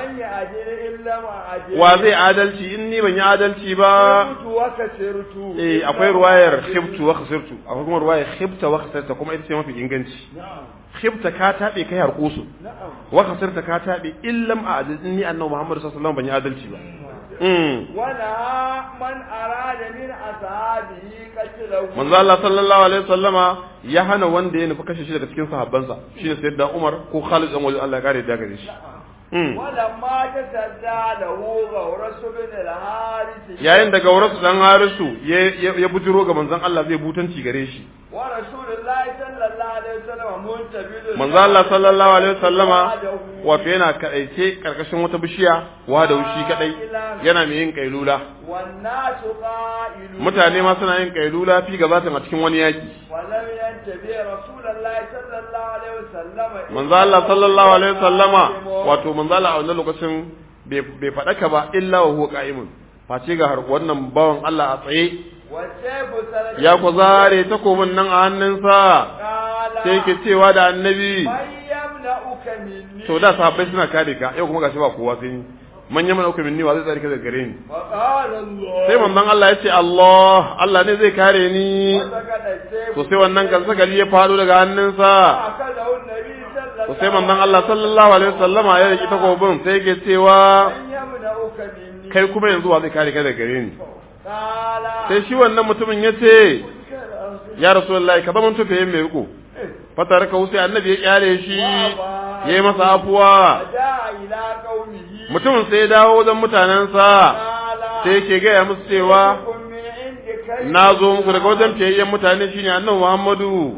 wa zai adalci in ni ban yi adalci ba. eh akwai ruwayar khibtu wa khasirtu akwai kuma ruwayar khibta wa khasirta kuma ita ce mafi inganci. khibta ka tabe kai har kusu wa khasirta ka tabe illam adal inni annabi Muhammad sallallahu alaihi wasallam ban yi adalci ba. wala man arada min ashabihi qatlahu manzo Allah sallallahu alaihi wasallama ya hana wanda ya nufi kashe shi daga cikin sahabbansa shine sayyidina Umar ko Khalid dan Walid Allah ya kare da gare shi. wala ma tasadda lahu gawrasu bin al-Harith yayin da gawrasu dan Harisu ya bujiro ga manzon Allah zai butanci gare shi wa rasulullahi sallallahu alaihi wasallam muntabidu manzo Allah sallallahu alaihi wasallama wato yana kadaice karkashin wata bishiya wa da wushi kadai yana mai yin kailula wannasu qa'ilu mutane ma suna yin kailula fi gabatin a cikin wani yaki walam yantabi rasulullahi sallallahu alaihi wasallam manzo Allah sallallahu alaihi wasallama wato manzo Allah a wannan lokacin bai fadaka ba illa wa huwa qa'imun face ga har wannan bawan Allah a tsaye ya ku zare takobin nan a hannunsa sai ke cewa da annabi to da sahabbai suna kare ka yau kuma gashi ba kowa sai ni man yamna uka minni wa zai tsare ka daga gare ni sai manzon Allah ya ce Allah Allah ne zai kare ni to sai wannan gansagali ya fado daga hannunsa to sai manzon Allah sallallahu alaihi wasallama ya riki takobin sai ke cewa kai kuma yanzu wa zai kare ka daga gare ni sai shi wannan mutumin ya ce ya rasulullahi ka zama tufe mai riko fatar ka wuce annabi ya kyale shi yayi masa afuwa mutumin sai ya dawo wajen mutanensa sai yake gaya musu cewa na zo muku daga wajen fiyayyen mutane shine annabi Muhammadu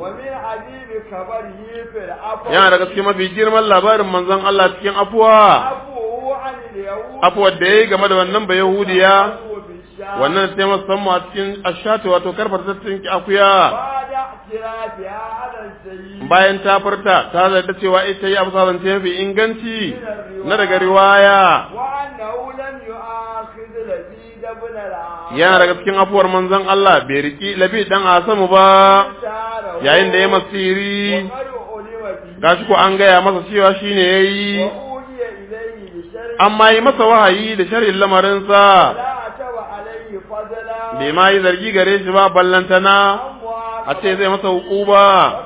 yana daga cikin mafi girman labarin manzon Allah cikin afuwa afuwar da yayi game da wannan ba Yahudiya wannan sai musamman a cikin ashatu wato karfar tattin akuya bayan ta furta ta zarta cewa ita yi abu zance mafi inganci na daga riwaya yana daga cikin afuwar manzon Allah bai riki labi dan asamu ba yayin da ya masiri gashi ko an gaya masa cewa shine yayi amma yi masa wahayi da sharhin lamarinsa bai ma yi zargi gare shi ba ballantana a ce zai masa hukuba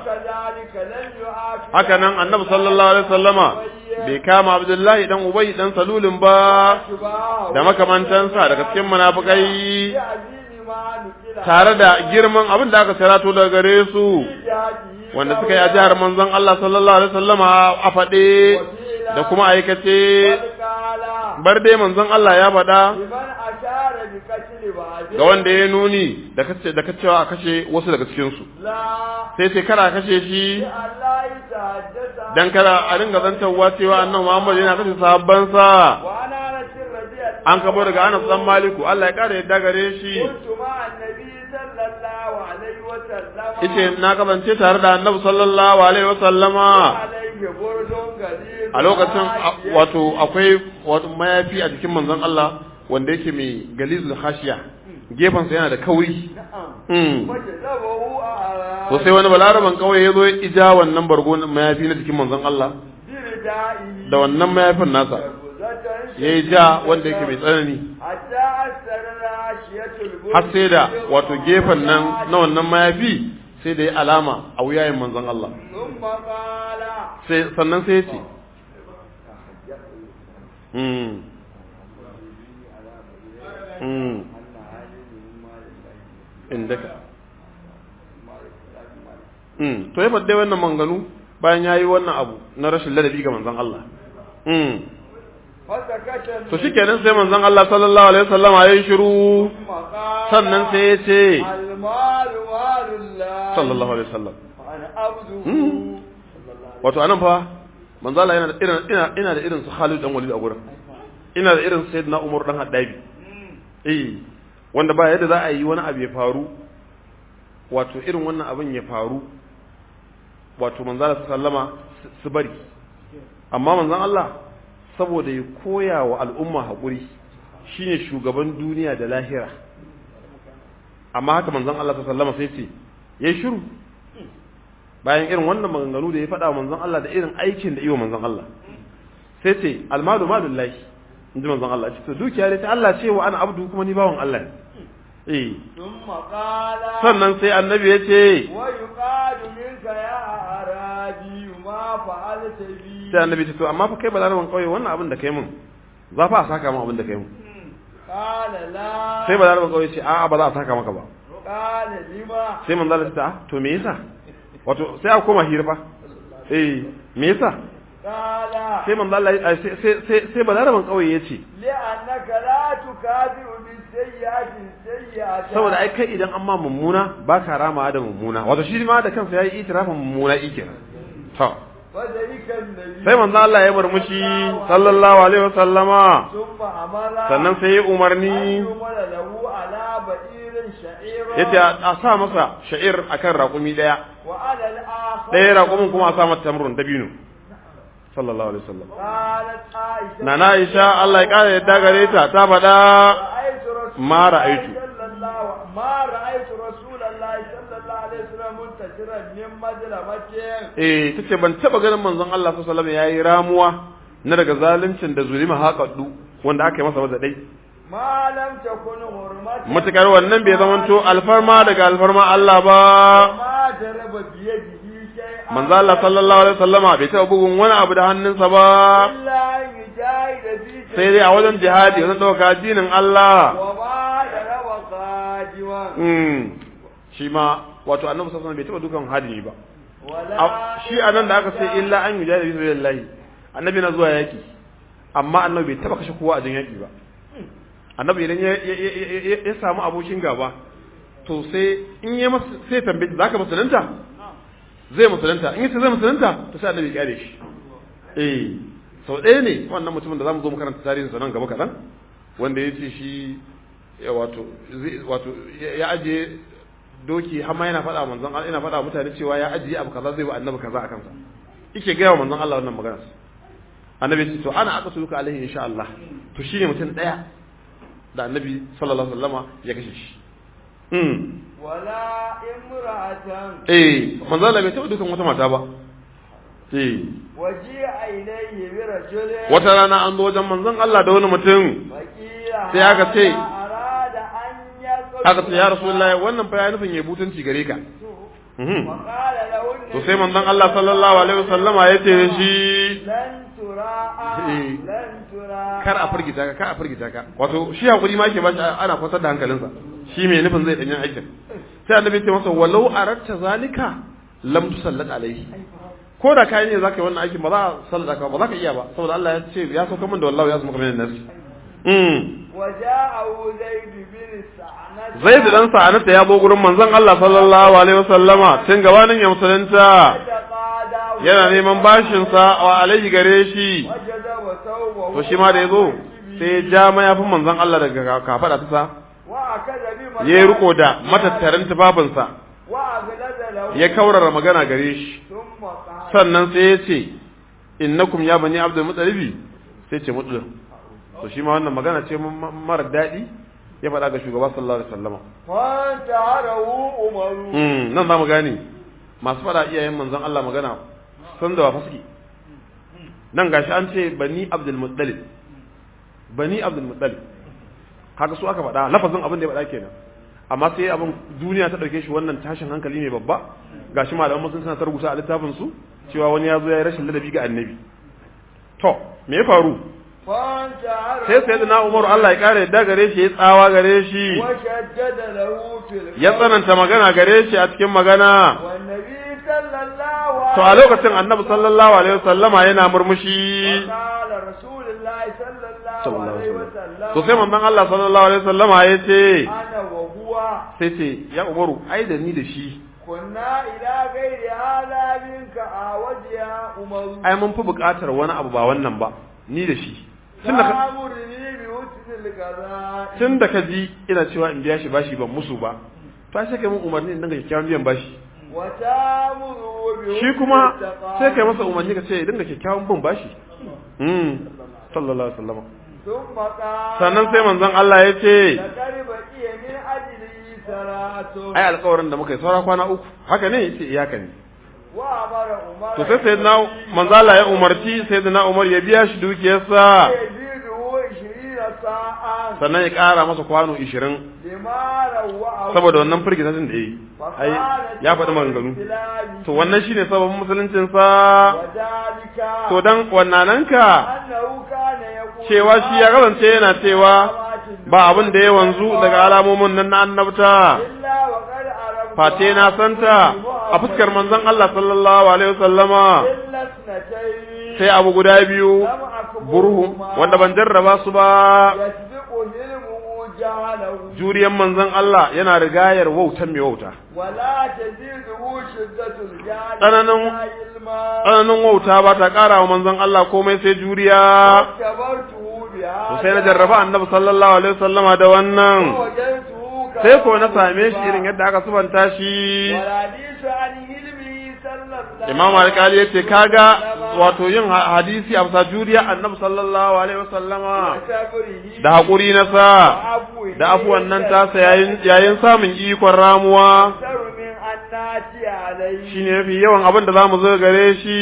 haka nan annabi sallallahu alaihi wasallama bai kama Abdullahi dan Ubay dan Salulin ba da makamantansa daga cikin munafikai tare da girman abin da aka sarato daga gare su wanda suka yi a jihar manzon Allah sallallahu alaihi wasallama a faɗe da kuma aikace bar dai manzon Allah ya faɗa ga wanda ya nuni da kace da kacewa a kashe wasu daga cikin su sai sai kara kashe shi dan kara a dinga zantawa cewa annabi Muhammad yana kashe sahabban sa an kabo daga Anas dan Maliku Allah ya kare yadda gare shi yace na kasance tare da annabi sallallahu alaihi wasallama a lokacin wato akwai wato mayafi a jikin manzon Allah wanda yake mai galizul khashiya gefansa yana da kauri to sai wani balaraban kawai ya zo ya ija wannan bargo mayafi na jikin manzon Allah da wannan mayafin nasa ya yi ja wanda yake mai tsanani har sai da wato gefen nan na wannan mayafi sai da ya alama a wuyayen manzon Allah sai sannan sai ya ce indaka mm to ya fadde wannan manganu bayan yayi wannan abu na rashin ladabi ga manzon Allah mm to shikenan sai manzon Allah sallallahu alaihi wasallam yayi shiru sannan sai ya ce sallallahu alaihi wasallam wato anan fa manzon Allah yana da irin ina ina da irin su Khalid dan Walid a gurin ina da irin Sayyidina Umar dan Haddabi eh wanda ba yadda za a yi wani abu ya faru wato irin wannan abin ya faru wato manzon Allah sallama su bari amma manzon Allah saboda ya koya wa al'umma haƙuri shine shugaban duniya da lahira amma haka manzon Allah sallama sai ce yayi shiru bayan irin wannan maganganu da ya faɗa wa manzon Allah da irin aikin da yi wa manzon Allah sai ce almalu malullahi inji manzon Allah ce to dukiya ne ta Allah ce wa ana abdu kuma ni bawon Allah ne eh sannan sai annabi ya ce wa yuqadu minka ya arabi ma fa'alta bi sai annabi ce to amma fa kai balaraban kauye wannan abin da kai mun za fa a saka mun abin da kai mun qala la sai balaraban kauye ce a'a ba za a saka maka ba qala lima sai manzo Allah ta to me yasa wato sai a koma hirfa eh me yasa qala sai manzo Allah sai sai sai balaraban kauye yace li annaka la tukadiru bi sayyi'atin sayyi'atan saboda ai kai idan an ma mummuna baka rama da mummuna wato shi ma da kansa yayi itirafin mummuna yake to sai manzo Allah ya murmushi sallallahu alaihi wasallama sannan sai ya umarni yace a sa masa sha'ir akan raƙumi daya daya raƙumin kuma a sa mata tamrun dabino sallallahu alaihi wasallam nana Aisha Allah ya kare yadda gare ta ta faɗa ma ra'aitu ma ra'aitu rasulullahi sallallahu alaihi wasallam muntashiran min majlamatin eh tace ban taba ganin manzon Allah sallallahu alaihi wasallam yayi ramuwa na daga zaluncin da zulima haƙaddu wanda aka yi masa maza dai malam takun hurmat mutakar wannan bai zamanto alfarma daga alfarma Allah ba ma jaraba biyadihi shay'an manzo Allah sallallahu alaihi wasallama bai taba bugun wani abu da hannunsa ba sai dai a wajen jihadi wajen dauka addinin Allah mm shi ma wato annabi sallallahu alaihi wasallam bai taba dukan hadini ba shi anan da aka ce illa an yujadi bi sabilillah annabi na zuwa yaki amma annabi bai taba kashe kowa a jin yaki ba annabi idan ya samu abokin gaba to sai in ya masa sai tambaye zaka musulunta zai musulunta in yace zai musulunta to sai annabi ya kare shi eh sau ɗaya ne wannan mutumin da zamu zo mu karanta tarihin sa nan gaba kaɗan wanda ya ce shi wato wato ya ajiye doki har ma yana faɗa manzon Allah yana faɗa mutane cewa ya ajiye abu kaza zai ba annabi kaza akan sa yake ga manzon Allah wannan magana annabi ce to ana aka tuka alaihi insha Allah to shine mutum ɗaya da annabi sallallahu alaihi wasallama ya kashe shi mm wala imra'atan eh manzon Allah bai taɓa dukan wata mata ba eh waji ainihi bi rajulin wata rana an zo wajen manzon Allah da wani mutum sai aka ce aka ce ya rasulullahi wannan fa ya nufin ya butunci gare ka to sai manzon Allah sallallahu alaihi wasallama ya ce shi kar a firgita ka kar a firgita ka wato shi hakuri ma yake ba shi ana kwatar da hankalinsa shi mai nufin zai danyen aikin sai annabi ya ce masa walau aratta zalika lam tusallat alaihi ko da kai ne zaka yi wannan aikin ba za a sallaka ka ba za ka iya ba saboda Allah ya ce ya sauka min da wallahi ya zama kamar nasi mm waja'u zaid bin sa'anat zaid dan sa'anat ya zo gurin manzon Allah sallallahu alaihi wasallama tun gabanin ya musulunta yana neman bashin sa wa alaihi gare shi to shi ma da yazo sai ja mayafin manzon Allah daga kafada ta sa ya riko da matattaran tufafinsa ya kaurara magana gare shi sannan sai ya ce innakum ya bani abdul mutalibi sai ce mutlaq to shi ma wannan magana ce mara daɗi ya faɗa ga shugaba sallallahu alaihi wasallama wa ta'arahu umaru mm nan zamu gane masu faɗa iyayen manzon Allah magana san da wafaski nan gashi an ce bani abdul muttalib bani abdul muttalib haka su aka faɗa lafazin abin da ya faɗa kenan amma sai abin duniya ta ɗauke shi wannan tashin hankali ne babba gashi malaman musulunci suna ta rubuta a littafin su cewa wani ya zo ya yi rashin ladabi ga annabi to me ya faru sai sai da na umaru Allah ya kare yadda gare shi ya tsawa gare shi ya tsananta magana gare shi a cikin magana to a lokacin annabi sallallahu alaihi wasallama yana murmushi to sai manzon Allah sallallahu alaihi wasallama ya ce sai ce ya umaru ai da ni da shi kunna ila gairi hada minka a wajiya umaru ai mun fi buƙatar wani abu ba wannan ba ni da shi tun da ka tun da ka ji ina cewa in biya shi bashi ban musu ba to sai kai mun umarni in dinga kyakkyawan biyan bashi shi kuma sai kai masa umarni ka ce dinga kyakkyawan bin bashi mm sallallahu alaihi wasallam sannan sai manzon Allah ya ce ai alƙawarin da muka yi saura kwana uku haka ne yace iyaka ne to sai sayyidina manzo Allah ya umarci sayyidina Umar ya biya shi dukiyarsa sannan ya ƙara masa kwano ishirin saboda wannan firgitatin da yayi ai ya faɗi maganganu to wannan shine sababin musuluncin sa to dan wannananka cewa shi ya kasance yana cewa ba abin da ya wanzu daga alamomin nan na annabta face na santa a fuskar manzon Allah sallallahu alaihi wasallama sai abu guda biyu burhu wanda ban jarraba su ba juriyan manzon Allah yana rigayar wautan mai wauta tsananin tsananin wauta ba ta ƙara wa manzon Allah komai sai juriya to sai na jarraba annabi sallallahu alaihi wasallama da wannan sai ko na same shi irin yadda aka subanta shi Imam Al-Qali yace kaga wato yin hadisi a bisa juriya annabi sallallahu alaihi wasallama da hakuri na sa da afuwan nan tasa yayin yayin samun ikon ramuwa shine yafi yawan abin da zamu zo gare shi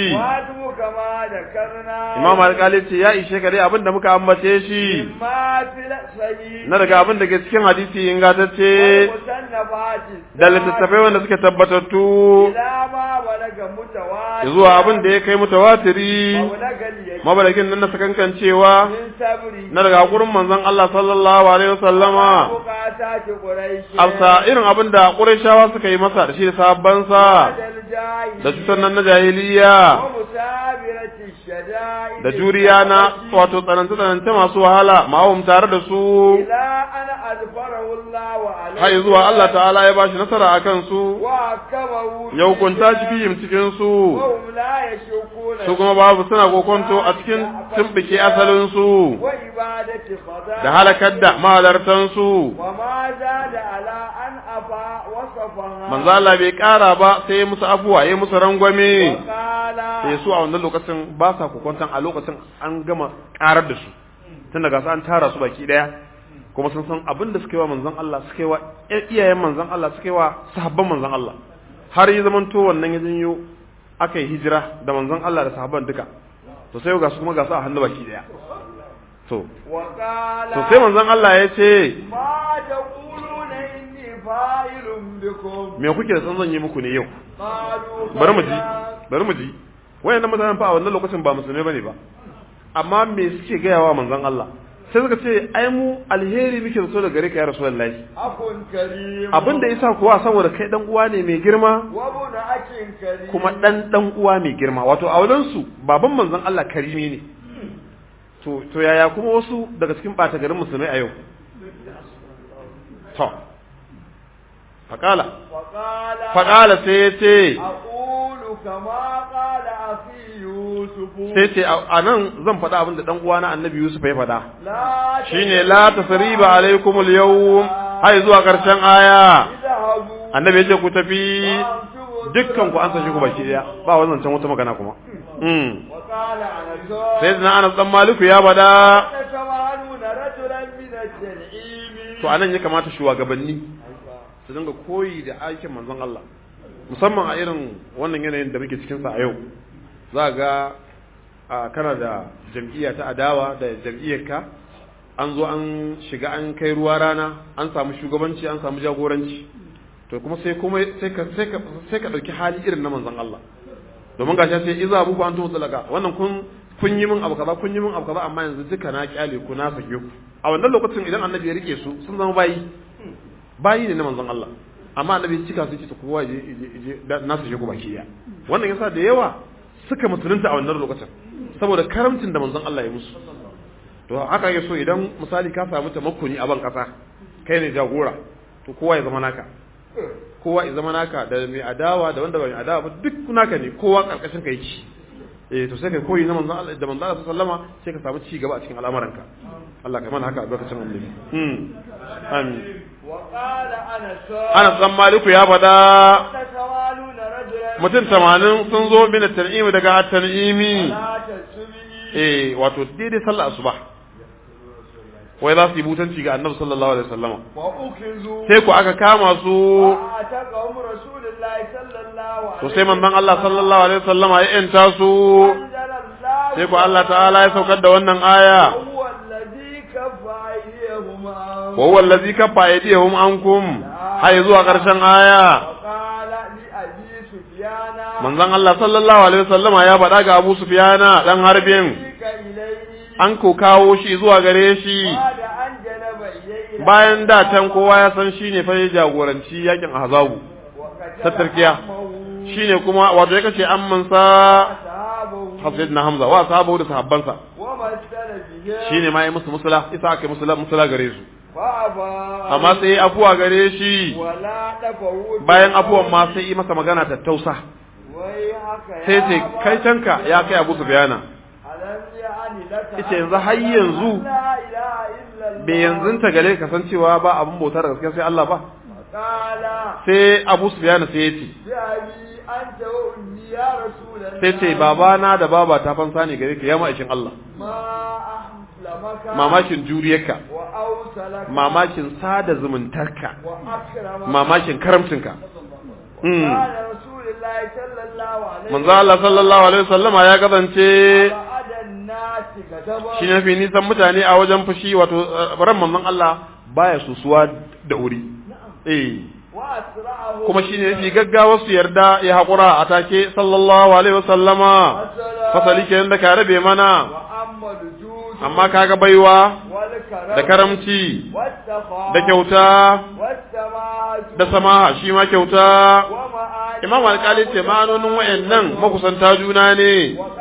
Imam Al-Qali ce ya ishe gare abin da muka ambace shi na daga abin da ke cikin hadisi ingantacce da littattafai wanda suke tabbatattu zuwa abin da ya kai mutawatiri mabalakin nan na sakankan cewa من صبره na daga gurin manzon Allah sallallahu alaihi wasallama مقاسات قريش alsa irin abin da Qurayshawa suka yi masa da shi da sahabbansa هذا الجاهل da cutar nan na jahiliya ومسابرة الشدائد da juriya na wato tsananta tsananta masu wahala ma'awum tare da su إلى أن أظفره الله عليه har zuwa Allah ta'ala ya bashi nasara akan su وحكمه ya hukunta shi fihim cikin su وهم لا يشكون su kuma babu suna kokonto a cikin tumbike asalin su وعبادة خضاع da halakar da mahalartan su وما زاد على أن أفا وصفها manzo Allah bai kara ba sai musu afuwa yayi musu rangwame وقال sai su a wannan lokacin ba sa kokonton a lokacin an gama karar da su tun daga su an tara su baki daya kuma sun san abin da suka yi wa manzon Allah suka yi wa iyayen manzon Allah suka yi wa sahabban manzon Allah har yi zaman to wannan ya janyo aka yi hijira da manzon Allah da sahabban duka to sai ga su kuma ga su a hannu baki daya to وقال to sai manzon Allah ya ce ما تقولون إني فاعل بكم me kuke da san zan yi muku ne yau قالوا bari mu ji bari mu ji wayannan mutanen fa a wannan lokacin ba musulmai bane ba amma me suke gaya wa manzon Allah sai suka ce ai mu alheri muke so da gare ka ya rasulullahi akun karim abinda yasa kuwa saboda kai dan uwa ne mai girma wa bun akin karim kuma dan dan uwa mai girma wato a wajen su baban manzon Allah karimi ne to to yaya kuma wasu daga cikin bata garin musulmai a yau to faqala faqala faqala sai yace aqulu kama qala afi yusuf sai ce a nan zan faɗa abin da dan uwana annabi Yusuf ya faɗa la shine la tasriba alaikumul yawm har zuwa karshen aya idhabu annabi ya ce ku tafi dukkan ku an sashi ku baki daya ba wannan can wata magana kuma mm wa qala anazo sai na Anas dan Maliku ya faɗa tasawanuna rajulan min al-jan'im to anan ya kamata shugabanni su dinga koyi da aikin manzon Allah musamman a irin wannan yanayin da muke cikin sa a yau za ga kana da jam'iyya ta adawa da jam'iyyarka an zo an shiga an kai ruwa rana an samu shugabanci an samu jagoranci to kuma sai kuma sai ka sai ka sai ka dauki hali irin na manzon Allah domin gashi sai iza abu ku antum talaka wannan kun kun yi min abu kaza kun yi min abu kaza amma yanzu duka na kyale ku na sake ku a wannan lokacin idan annabi ya rike su sun zama bayi bayi ne na manzon Allah amma annabi ya cika su ce kowa je je na sake ku baki ya wannan yasa da yawa suka musulunta a wannan lokacin saboda karamcin da manzon Allah ya musu to haka yake so idan misali ka samu tamakkuni a ban kasa kai ne jagora to kowa ya zama naka kowa ya zama naka da mai adawa da wanda ba mai adawa ba duk naka ne kowa karkashin ka yake eh to sai kai koyi na manzon Allah da manzon Allah sallama sai ka samu ci gaba a cikin al'amuranka Allah kai mana haka a lokacin annabi hmm amin wa qala anas Anas dan Maliku ya fada tasawanuna rajulan mutum tamanin sun zo min at-tan'im daga at-tan'imi la tasmi eh wato daidai sallar asuba wai za su yi butanci ga annabi sallallahu alaihi wasallama wa ukizu sai ku aka kama su ataqahum rasulullahi sallallahu alaihi to sai manzon Allah sallallahu alaihi wasallama ya yanta su wasallam sai ku Allah ta'ala ya saukar da wannan aya huwa alladhi kaffa aydihum an wa huwa allazi kaffa aydihim ankum har zuwa karshen aya qala li abi sufyana manzon Allah sallallahu alaihi wasallama ya faɗa ga Abu Sufyana dan harbin ka ilayhi an ko kawo shi zuwa gare shi bada an janaba ilayhi bayan da can kowa ya san shine fa ya jagoranci yakin ahzabu tattarkiya shine kuma wato ya kace amman sa Hafsid na Hamza wa sahabu da sahabbansa wa masala bihi shine ma yi musu musula isa aka yi musula musula gare su fa aba amma sai afuwa gare shi wala dafahu bayan afuwan ma sai yi masa magana tattausa wai haka sai ce kai canka ya kai Abu Sufyana alam ya'ani laka ita yanzu har yanzu la ilaha illa allah bai yanzu ta gare ka san cewa ba abun bautar da gaskiya sai Allah ba qala sai Abu Sufyana sai ya ce bi abi anta wa ummi ya rasulullah sai ce babana da baba ta fansa ne gare ka ya ma'aikin Allah ma ahlamaka mamakin juriyarka wa awsalaka mamakin sada zumuntarka wa akramaka mamakin karamcinka mm qala rasulullahi sallallahu alaihi manzo Allah sallallahu alaihi wasallama ya kasance adan nasi gadaba shi ne fi nisan mutane a wajen fushi wato ran manzon Allah baya susuwa da wuri eh kuma shine yafi gaggawa su yarda ya haƙura a take sallallahu alaihi wasallama fasali kenan da ka rabe mana amma kaga baiwa da karamci da kyauta da samaha shi ma kyauta imam alƙali ce ma'anonin wayannan makusanta juna ne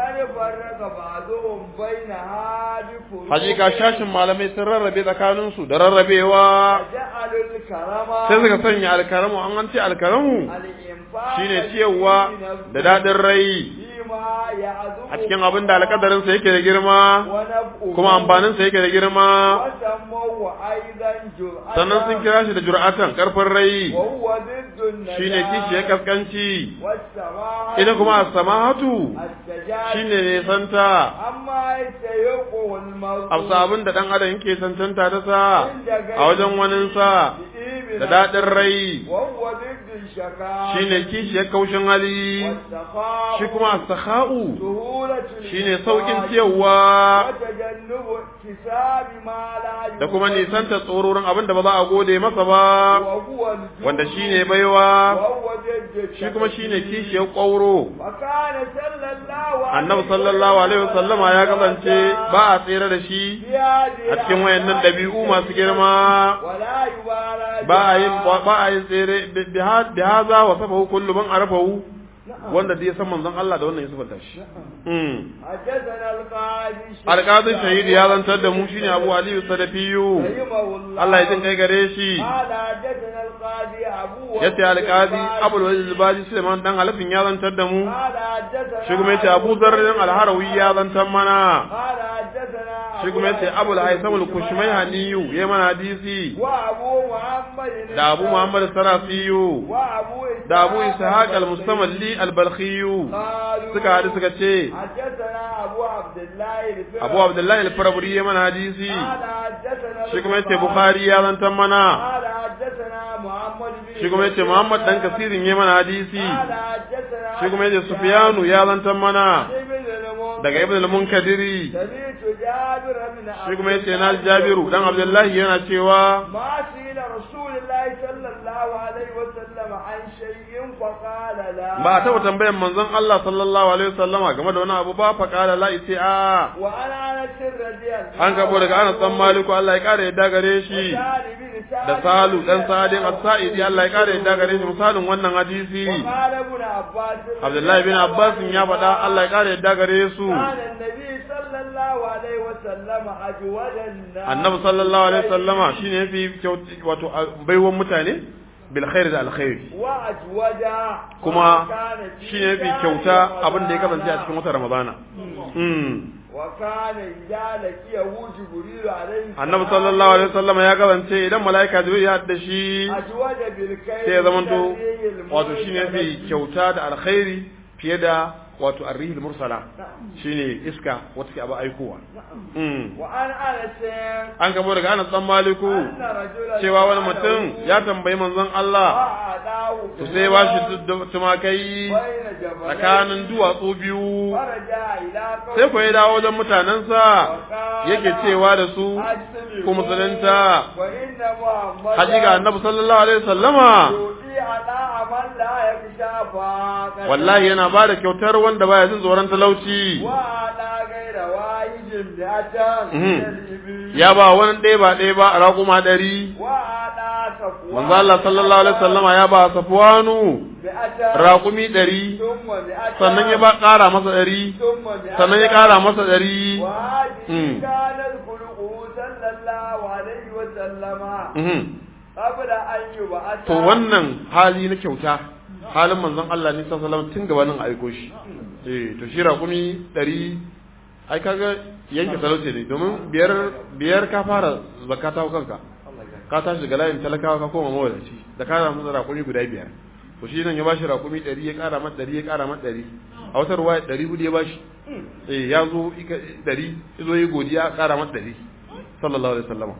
hakika shashin malamai sun rarrabe tsakaninsu da rarrabewa sai suka sanya alkaramu an an ce alkaramu shine ciyarwa da dadin rai a cikin abin da alƙadarinsa yake da girma kuma amfaninsa yake da girma sannan sun kira shi da jur'atan karfin rai shine kishi ya kaskanci ita kuma as-samahatu shine ne santa amsa abin da dan adam yake santanta ta sa a wajen waninsa da dadin rai shine kishi ya kaushin hali shi kuma as-sakha'u shine saukin ciyawa da kuma nisanta tsororin abin da ba za a gode masa ba wanda shine baiwa shi kuma shine kishi ya kwauro annabi sallallahu alaihi wasallama ya kasance ba a tsere da shi a cikin wayannan dabi'u masu girma ba a yin ba a yin tsere bi haza wa safahu kullu man arafahu wanda da ya san manzon Allah da wannan ya sifanta shi alqadi shahidi ya zantar da mu shine Abu Ali Sadafiyu Allah ya jin kai gare shi yace alqadi Abu Walid al-Baji Sulaiman dan Alafin ya zantar da mu shi kuma yace Abu Zarrin al-Harawi ya zantar mana shi kuma yace Abu al-Haisam al-Kushmayhani ya mana hadisi da Abu Muhammad Sarafiyu da Abu Ishaq al-Mustamalli al-Balkhiyu suka hadu suka ce Abu Abdullah al-Farabri ya mana hadisi shi kuma yace Bukhari ya zantar mana shi kuma yace Muhammad dan Kasirin ya mana hadisi shi kuma yace Sufyanu ya zantar mana daga Ibn al-Munkadiri shi kuma yace na Jabiru dan Abdullah yana cewa ba ta tambayan manzon Allah sallallahu alaihi wasallama game da wani abu ba fa kala la ite a an gabo daga Anas dan Maliku Allah ya kare yadda gare shi da Salu dan Sadin as-Sa'idi Allah ya kare yadda gare shi misalin wannan hadisi Abdullahi bin Abbas ya faɗa Allah ya kare yadda gare su Annabi sallallahu alaihi wasallama shine yafi wato baiwan mutane bil khair da alkhairi kuma shine yafi kyauta abin da ya kasance a cikin watan Ramadana Annabi sallallahu alaihi wasallam ya kasance idan malaika Jibril ya hadda shi sai ya zamanto wato shine yafi kyauta da alkhairi fiye da wato arrihil mursala shine iska wata ke abu aikowa an gabo daga Anas dan Maliku cewa wani mutum ya tambayi manzon Allah to sai ba shi tumakai tsakanin duwatsu biyu sai ko ya dawo wajen mutanensa yake cewa da su ku musulunta hakika Annabi sallallahu alaihi wasallama wallahi yana ba da kyautar wanda baya jin tsoron talauci ya ba wani ɗaya ba ɗaya ba a raƙuma ɗari manzo Allah sallallahu alaihi wasallama ya ba Safwanu raƙumi ɗari sannan ya ba ƙara masa ɗari sannan ya ƙara masa ɗari to wannan hali na kyauta halin manzon Allah ne sallallahu alaihi wasallam tun gabanin aiko shi eh to shi raƙumi ɗari ai kaga yanke talauce ne domin biyar biyar ka fara zakata ko kanka ka tashi daga layin talakawa ka koma mawadaci da ka samu raƙumi guda biyar to shi nan ya bashi raƙumi ɗari ya ƙara mata ɗari ya ƙara mata ɗari a wata ruwaya ɗari hudu ya bashi eh ya zo ɗari ya zo yi godiya ƙara mata ɗari sallallahu alaihi wasallam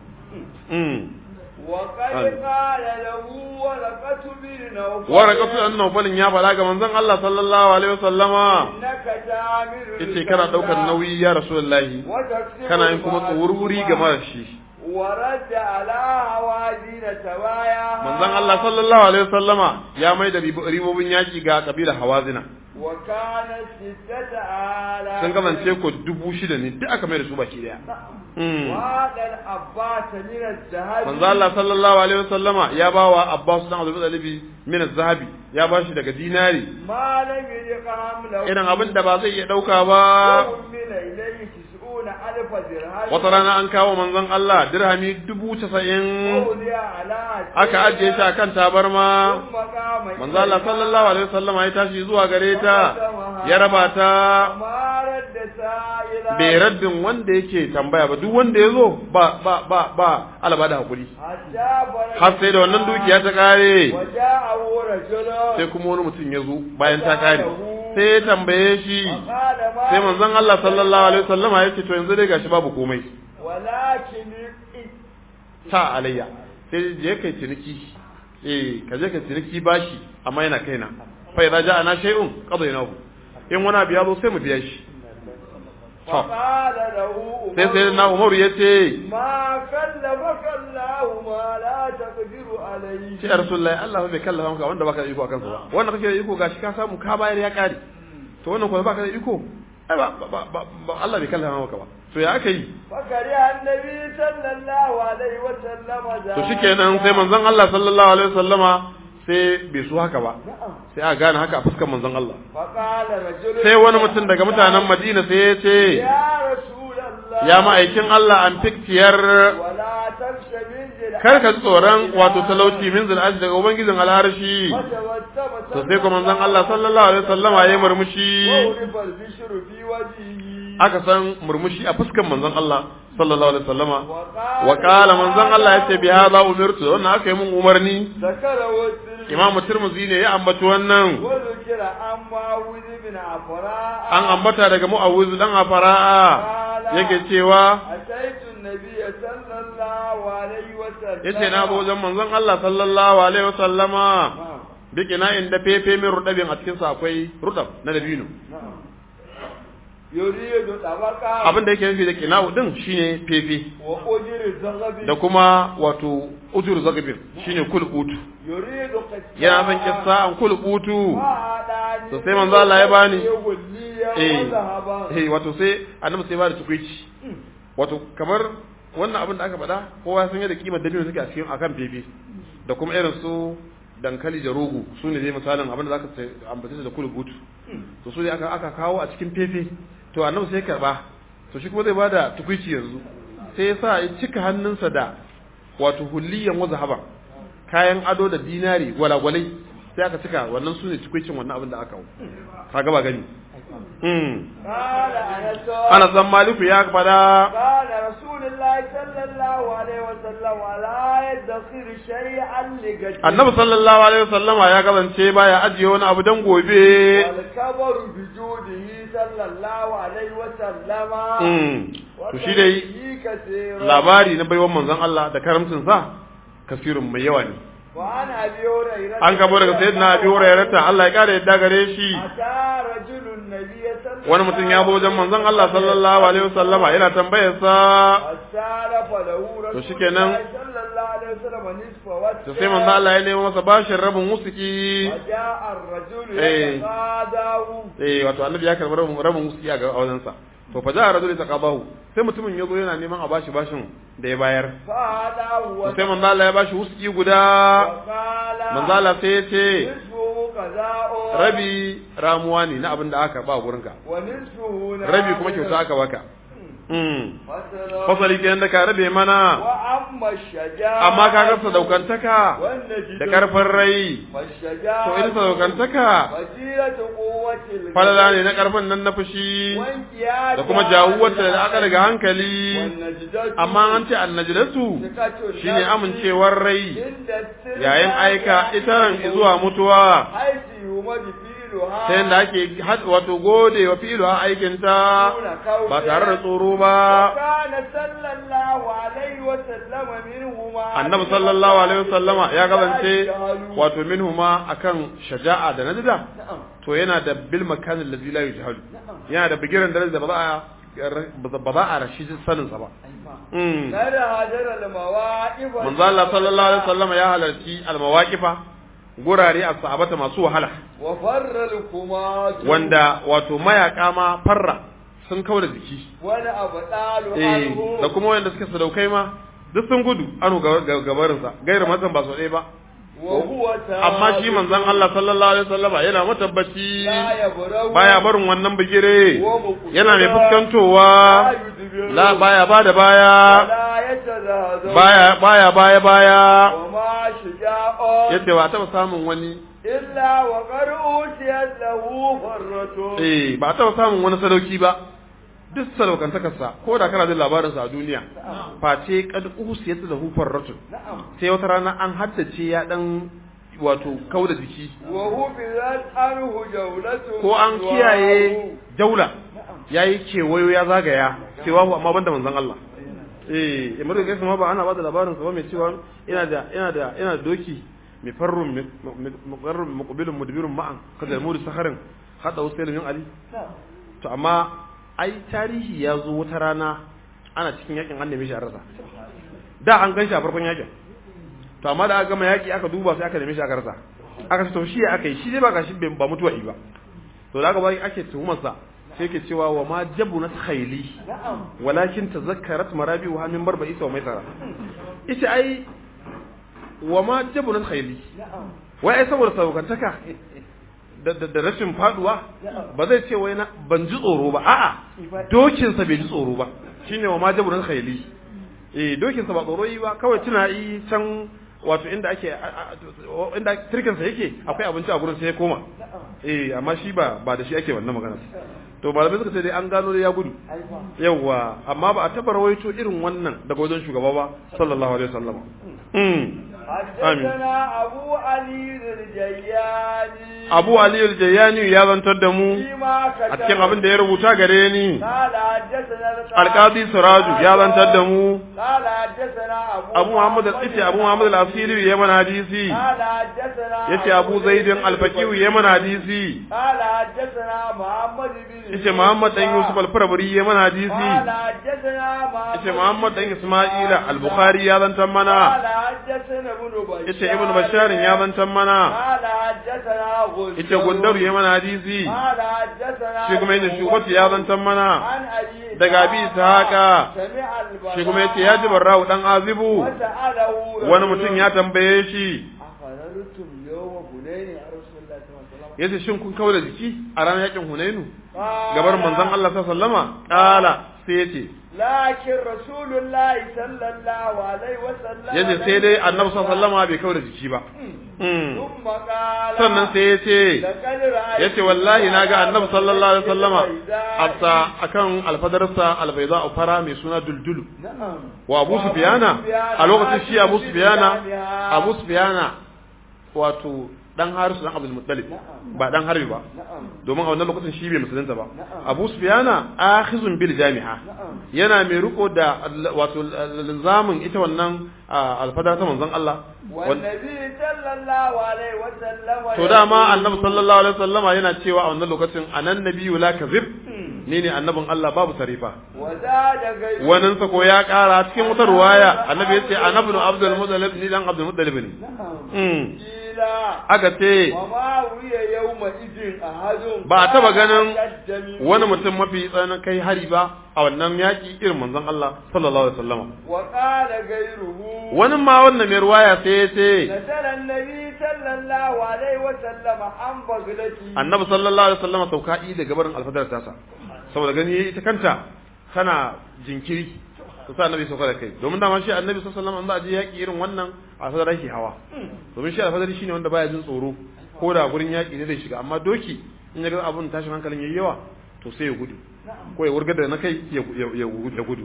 وقد قال له ورقة بن نوفل ورقة بن نوفل يا بلاغ منزon Allah sallallahu alaihi wasallama innaka ta'miru yace kana daukar nauyi ya rasulullahi kana yin kuma tsururi ga marashi ورد على هوازين تبايا manzon Allah sallallahu alaihi wasallama ya mai da ribobin yaki ga kabilar hawazina وكان ستة آلاف sun kasance ko dubu shida ne duk aka mai da su baki daya وهذا العباس من الذهب manzo Allah sallallahu alaihi wasallama ya bawa Abbas dan Abdul Muttalib min az-zahabi ya bashi daga dinari ما لم يلقهم له irin abin da ba zai iya dauka ba ومن إليه تسعون ألف درهم wata rana an kawo manzon Allah dirhami dubu casa'in ووضع على aka ajiye shi akan tabarma ثم قام manzo Allah sallallahu alaihi wasallama ya tashi zuwa gare ta ya raba ta ما رد سائلا bai raddin wanda yake tambaya ba duk wanda ya zo ba ba ba ba alaba da hakuri حتى بلغ har sai da wannan dukiya ta kare وجاءه رجل sai kuma wani mutum ya zo bayan ta kare sai ya tambaye shi قال ما sai manzon Allah sallallahu alaihi wasallama ya ce to yanzu dai gashi babu komai ولكن ta alayya sai je kai ciniki eh ka je kai ciniki bashi amma yana kaina fa idza ja'ana shay'un qadaynahu in wani abu ya zo sai mu biya shi فقال له sai sai na Umaru ya ce ما كلفك الله ما لا تقدر عليه ce ya rasulullahi Allah bai kallafa maka wanda baka da iko akan sa ba wannan kake da iko gashi ka samu ka bayar ya kare to wannan ko baka da iko ai ba ba Allah bai kallafa maka ba to ya aka yi fakari annabi sallallahu alaihi wa sallam to shikenan sai manzon Allah sallallahu alaihi wasallama sai bai su haka ba sai a gane haka a fuskar manzon Allah faqala rajul sai wani mutum daga mutanen Madina sai ya ce ya rasulullah ya ma'aikin Allah an fiktiyar wala tamshi min zil kar ka tsoron wato talauci min zil daga ubangijin alharshi to sai kuma manzon Allah sallallahu alaihi wasallama ya murmushi aka san murmushi a fuskar manzon Allah sallallahu alaihi wasallama wa qala manzon Allah yace bi hadha umirtu wannan aka yi mun umarni Imam Tirmidhi ne ya ambaci wannan an ambata daga Mu'awwiz dan Afara'a yake cewa yace na zo wajen manzon Allah sallallahu alaihi wasallama bikina inda fefe min rudabin a cikin sa akwai rudab na dabino abin da yake nufi da kina'u din shine fefe da kuma wato ujur zagabin shine kulbutu yana son kissa an kulbutu to sai manzo Allah ya bani eh eh wato sai annabi sai ba da tukuici wato kamar wannan abin da aka faɗa kowa san yadda kimar dabino suke a cikin akan fefe da kuma irin su dankali da rogo su ne dai misalin abin da zaka ambace da kulbutu to su ne aka aka kawo a cikin fefe to annabi sai karba to shi kuma zai bada tukuici yanzu sai ya sa ya cika hannunsa da wato hulliyan wa zahaba kayan ado da dinari gwalagwalai sai aka cika wannan sune tukuicin wannan abin da aka kawo kaga ba gani mm ana san maliku ya fada kana rasulullahi sallallahu alaihi wasallam la yadkhir shay'an li gadi annabi sallallahu alaihi wasallama ya kasance baya ajiye wani abu dan gobe wal kabaru bi judihi sallallahu alaihi wasallama mm to shi dai labari na baiwan manzon Allah da karamcin sa kasirin mai yawa ne an gabo daga sayyidina Abi Hurairah ta Allah ya kare yadda gare shi wani mutum ya zo wajen manzon Allah sallallahu alaihi wasallama yana tambayar sa to shikenan to sai manzon Allah ya nemo masa bashin rabin wusuki eh eh wato annabi ya karbi rabin rabin wusuki a wajen sa to fa ja'a rajulun taqabahu sai mutumin yazo yana neman a bashi bashin da ya bayar sai manzo Allah ya bashi wuski guda manzo Allah sai ya ce rabi ramuwa ne na abin da aka ba gurinka rabi kuma kyauta aka baka fasali kenan da ka rabe mana amma ka ga sadaukantaka da karfin rai to ita sadaukantaka falala ne na karfin nan na fushi da kuma jawuwarta da aka daga hankali amma an ce annajidatu shine amincewar rai yayin aika ita ran zuwa mutuwa ta yadda ake wato gode wa fi'lu a aikinta ba tare da tsoro ba annabi sallallahu alaihi wasallama ya kasance wato minhuma akan shaja'a da nadida to yana da bil makanin ladzi la yujhalu yana da bigiran daraja da ba za a ba za a rashi sanin sa ba mm kada hajara al-mawaqif manzo Allah sallallahu alaihi wasallam ya halarci al-mawaqifa gurare a sahabata masu wahala wa farra al-kumat wanda wato mayaka ma farra sun kaura jiki wani abdalu eh anhu da kuma wanda suke sadaukai ma duk sun gudu anu gabarin sa gairu mazan ba so dai ba wa huwa amma shi manzon Allah sallallahu alaihi wasallam yana matabbaci la yabrau baya barin wannan bigire yana mai fuskantowa la baya bada baya la yatazazu baya baya baya baya wa ma shuja'u yace ba taba samun wani illa wa qar'u lahu farratu eh ba taba samun wani sadauki ba duk sadaukantakarsa ko da kana jin labarinsa a duniya face kad usiyat lahu farratun sai wata rana an haddace ya dan wato kauda jiki wa hufizat anhu jawlatu ko an kiyaye jaula yayi kewayo ya zagaya cewa amma banda manzon Allah eh imar ga kuma ba ana bada labarin sa ba mai cewa ina da ina da ina da doki mi farrun muqarrab muqbilun mudbirun ma'an kada mu da saharin hada usailun ali to amma ai tarihi ya zo wata rana ana cikin yakin an neme shi a rasa da an gan shi a farkon yakin to amma da aka gama yaki aka duba sai aka neme shi aka rasa aka ce to shi aka yi shi dai ba ga shi ba mutuwa ba to da aka ba ake tuhumar sa sai yake cewa wa ma jabunat khayli walakin tazakkarat marabiha min barba'i wa maisara ita ai wa ma jabunat khayli wai ai saboda saukantaka da da rashin faduwa ba zai ce wai na ban ji tsoro ba a'a dokin sa bai ji tsoro ba shine wa ma jabunat khayli eh dokin sa ba tsoro yi ba kawai tuna yi can wato inda ake inda tirkin sa yake akwai abinci a gurin sai ya koma eh amma shi ba ba da shi ake wannan magana to malamai suka ce dai an gano dai ya gudu yawa amma ba a taba rawaito irin wannan daga wajen shugaba ba sallallahu alaihi wasallam mm حدثنا أبو علي الجياني Abu Ali al-Jayyani ya zantar da mu a cikin abin da ya rubuta gare ni Al-Qadi Siraju ya zantar da mu Abu Muhammad al-Isi Abu Muhammad al-Asili ya mana hadisi yace Abu Zaid al-Faqih ya mana hadisi yace Muhammad dan Yusuf al-Farabri ya mana hadisi yace Muhammad dan Isma'ila al-Bukhari ya zantar mana yace Ibn Bashar ya zantar mana ita gundar ya mana hadisi shi kuma yace shugabatu ya zantar mana daga bi ta haka shi kuma yace ya ji barra'u dan azibu wani mutum ya tambaye shi yace shin kun kawo da jiki a ranar yakin Hunainu gabar manzon Allah sallallahu alaihi wasallama kala sai yace lakin rasulullahi sallallahu alaihi wasallam yace sai dai annabi sallallahu alaihi wasallama bai kawo da jiki ba sannan sai yace yace wallahi naga annabi sallallahu alaihi wasallama afsa akan alfadarsa albayda fara mai suna duldulu wa Abu Sufyana a lokacin shi Abu Sufyana Abu Sufyana wato dan Harisu dan Abdul Muttalib ba dan Harbi ba domin a wannan lokacin shi bai musulunta ba Abu Sufyana akhizun bil jami'a yana mai riko da wato linzamin ita wannan alfadar ta manzon Allah wannabi sallallahu alaihi wasallam to dama annabi sallallahu alaihi wasallam yana cewa a wannan lokacin anan nabiyyu la kazib ni ne annabin Allah babu sarifa wannan sa ko ya kara cikin wata ruwaya annabi yace annabi Abdul Muttalib ni dan Abdul Muttalib ne aka ce ba a taba ganin wani mutum mafi tsananin kai hari ba a wannan yaki irin manzon Allah sallallahu alaihi wasallam wani ma wannan mai ruwaya sai ya ce annabi sallallahu alaihi wasallam sauka'i da gabarin alfadar tasa saboda gani ita kanta tana jinkiri to sai annabi sauka da kai domin dama shi annabi sallallahu alaihi wasallam an za a je yaki irin wannan a sadar yake hawa domin shi alfadari shine wanda baya jin tsoro ko da gurin yaki ne zai shiga amma doki in ya ga abun tashin hankalin yayi yawa to sai ya gudu ko ya wurgar da na kai ya ya gudu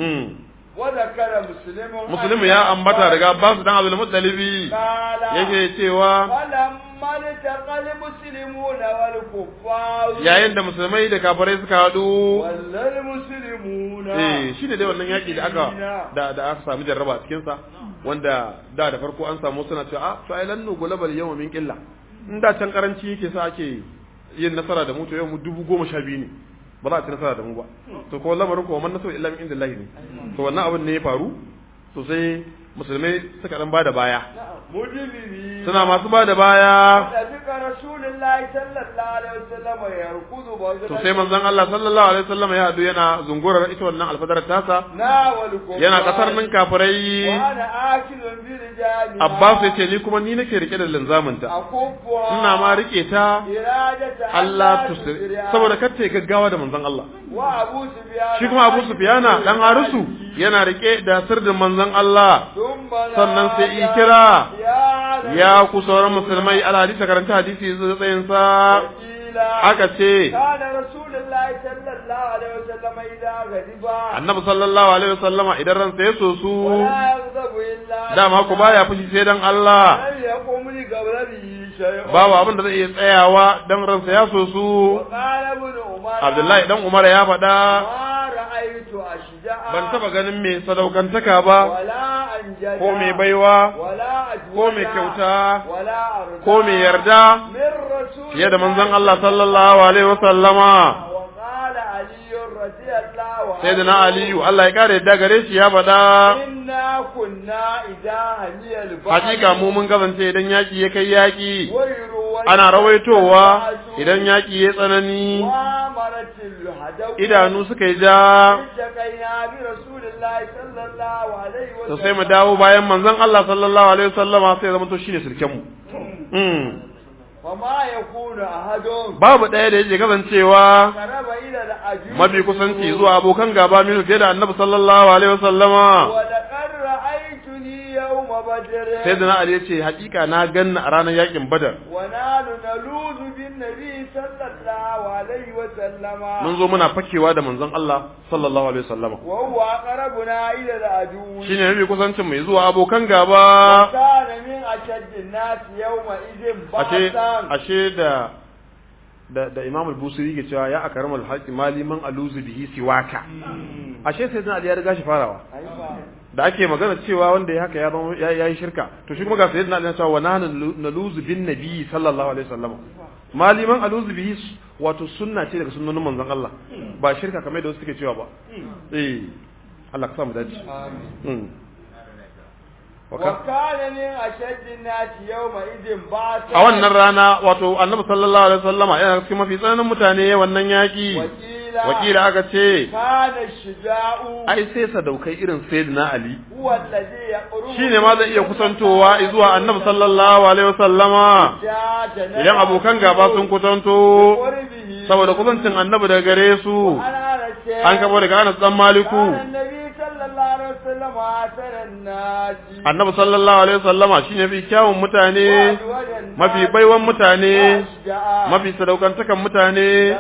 Muslim ya ambata daga Abbas dan Abdul Muttalibi yake cewa yayin da musulmai da kafirai suka hadu eh shine dai wannan yaki da aka da da aka samu jarraba a cikin sa wanda da da farko an samu suna cewa ah to ai lannu gulabal yawma min qilla in da can karanci yake sa ake yin nasara da mu to yau mu dubu goma sha biyu ne ba za a ci nasara da mu ba to ko lamarin ko man nasu illa min indillahi ne to wannan abin ne ya faru to sai musulmai suka dan bada baya suna masu bada baya to sai manzon Allah sallallahu alaihi wasallam ya hadu yana zungurar ita wannan alfadarar tasa yana kasar nan kafirai Abbas ya ce ni kuma ni nake rike da linzamin ta ina ma rike ta Allah tusir saboda kace gaggawa da manzon Allah shi kuma Abu Sufyana dan Harisu yana rike da sirrin manzon Allah sannan sai yi kira ya ku sauran musulmai al hadisi karanta hadisi zai tsayin sa aka ce annabi sallallahu alaihi wasallam idan ransa ya so su dama ku baya fushi sai dan Allah babu abin da zai iya tsayawa dan ransa ya so su Abdullahi dan Umar ya faɗa ban taba ganin mai sadaukantaka ba ko mai baiwa ko mai kyauta ko mai yarda fiye da manzon Allah sallallahu alaihi wasallama sai da na Aliyu Allah ya kare yadda gare shi ya faɗa hakika mu mun kasance idan yaki ya kai yaki ana rawaitowa idan yaki ya tsanani idanu suka yi ja to sai mu dawo bayan manzon Allah sallallahu alaihi wasallama sai zama to shine sirken mu babu ɗaya da yake kasancewa mafi kusanci zuwa abokan gaba minu fiye da annabi sallallahu alaihi wasallama sai da na Ali ya ce hakika na ganna a ranar yakin badar mun zo muna fakewa da manzon Allah sallallahu alaihi wasallama shine mafi kusancin mai zuwa abokan gaba ashe ashe da da da Imam al-Busiri ke cewa ya akramul haqqi maliman aluzu bihi siwaka ashe sai dan Ali ya riga shi farawa da ake magana cewa wanda ya haka ya zama yayi shirka to shi kuma ga sayyidina Ali ya ce wa nahnu naluzu bin nabi sallallahu alaihi wasallam maliman aluzu bihi wato sunna ce daga sunnonin manzon Allah ba shirka kamar da wasu suke cewa ba eh Allah ka samu dace amin wakana min ashaddin nasi yawma idin ba a wannan rana wato annabi sallallahu alaihi wasallama yana cikin mafi tsananin mutane wannan yaki wakila aka ce kana shija'u ai sai sadaukai irin sayyidina Ali wallazi yaqrubu shine ma zai iya kusantowa zuwa annabi sallallahu alaihi wasallama idan abokan gaba sun kusanto saboda kusancin annabi daga gare su an kabo daga Anas dan Maliku annabi sallallahu alaihi wasallama shine fi kyawun mutane mafi baiwan mutane mafi sadaukantakan mutane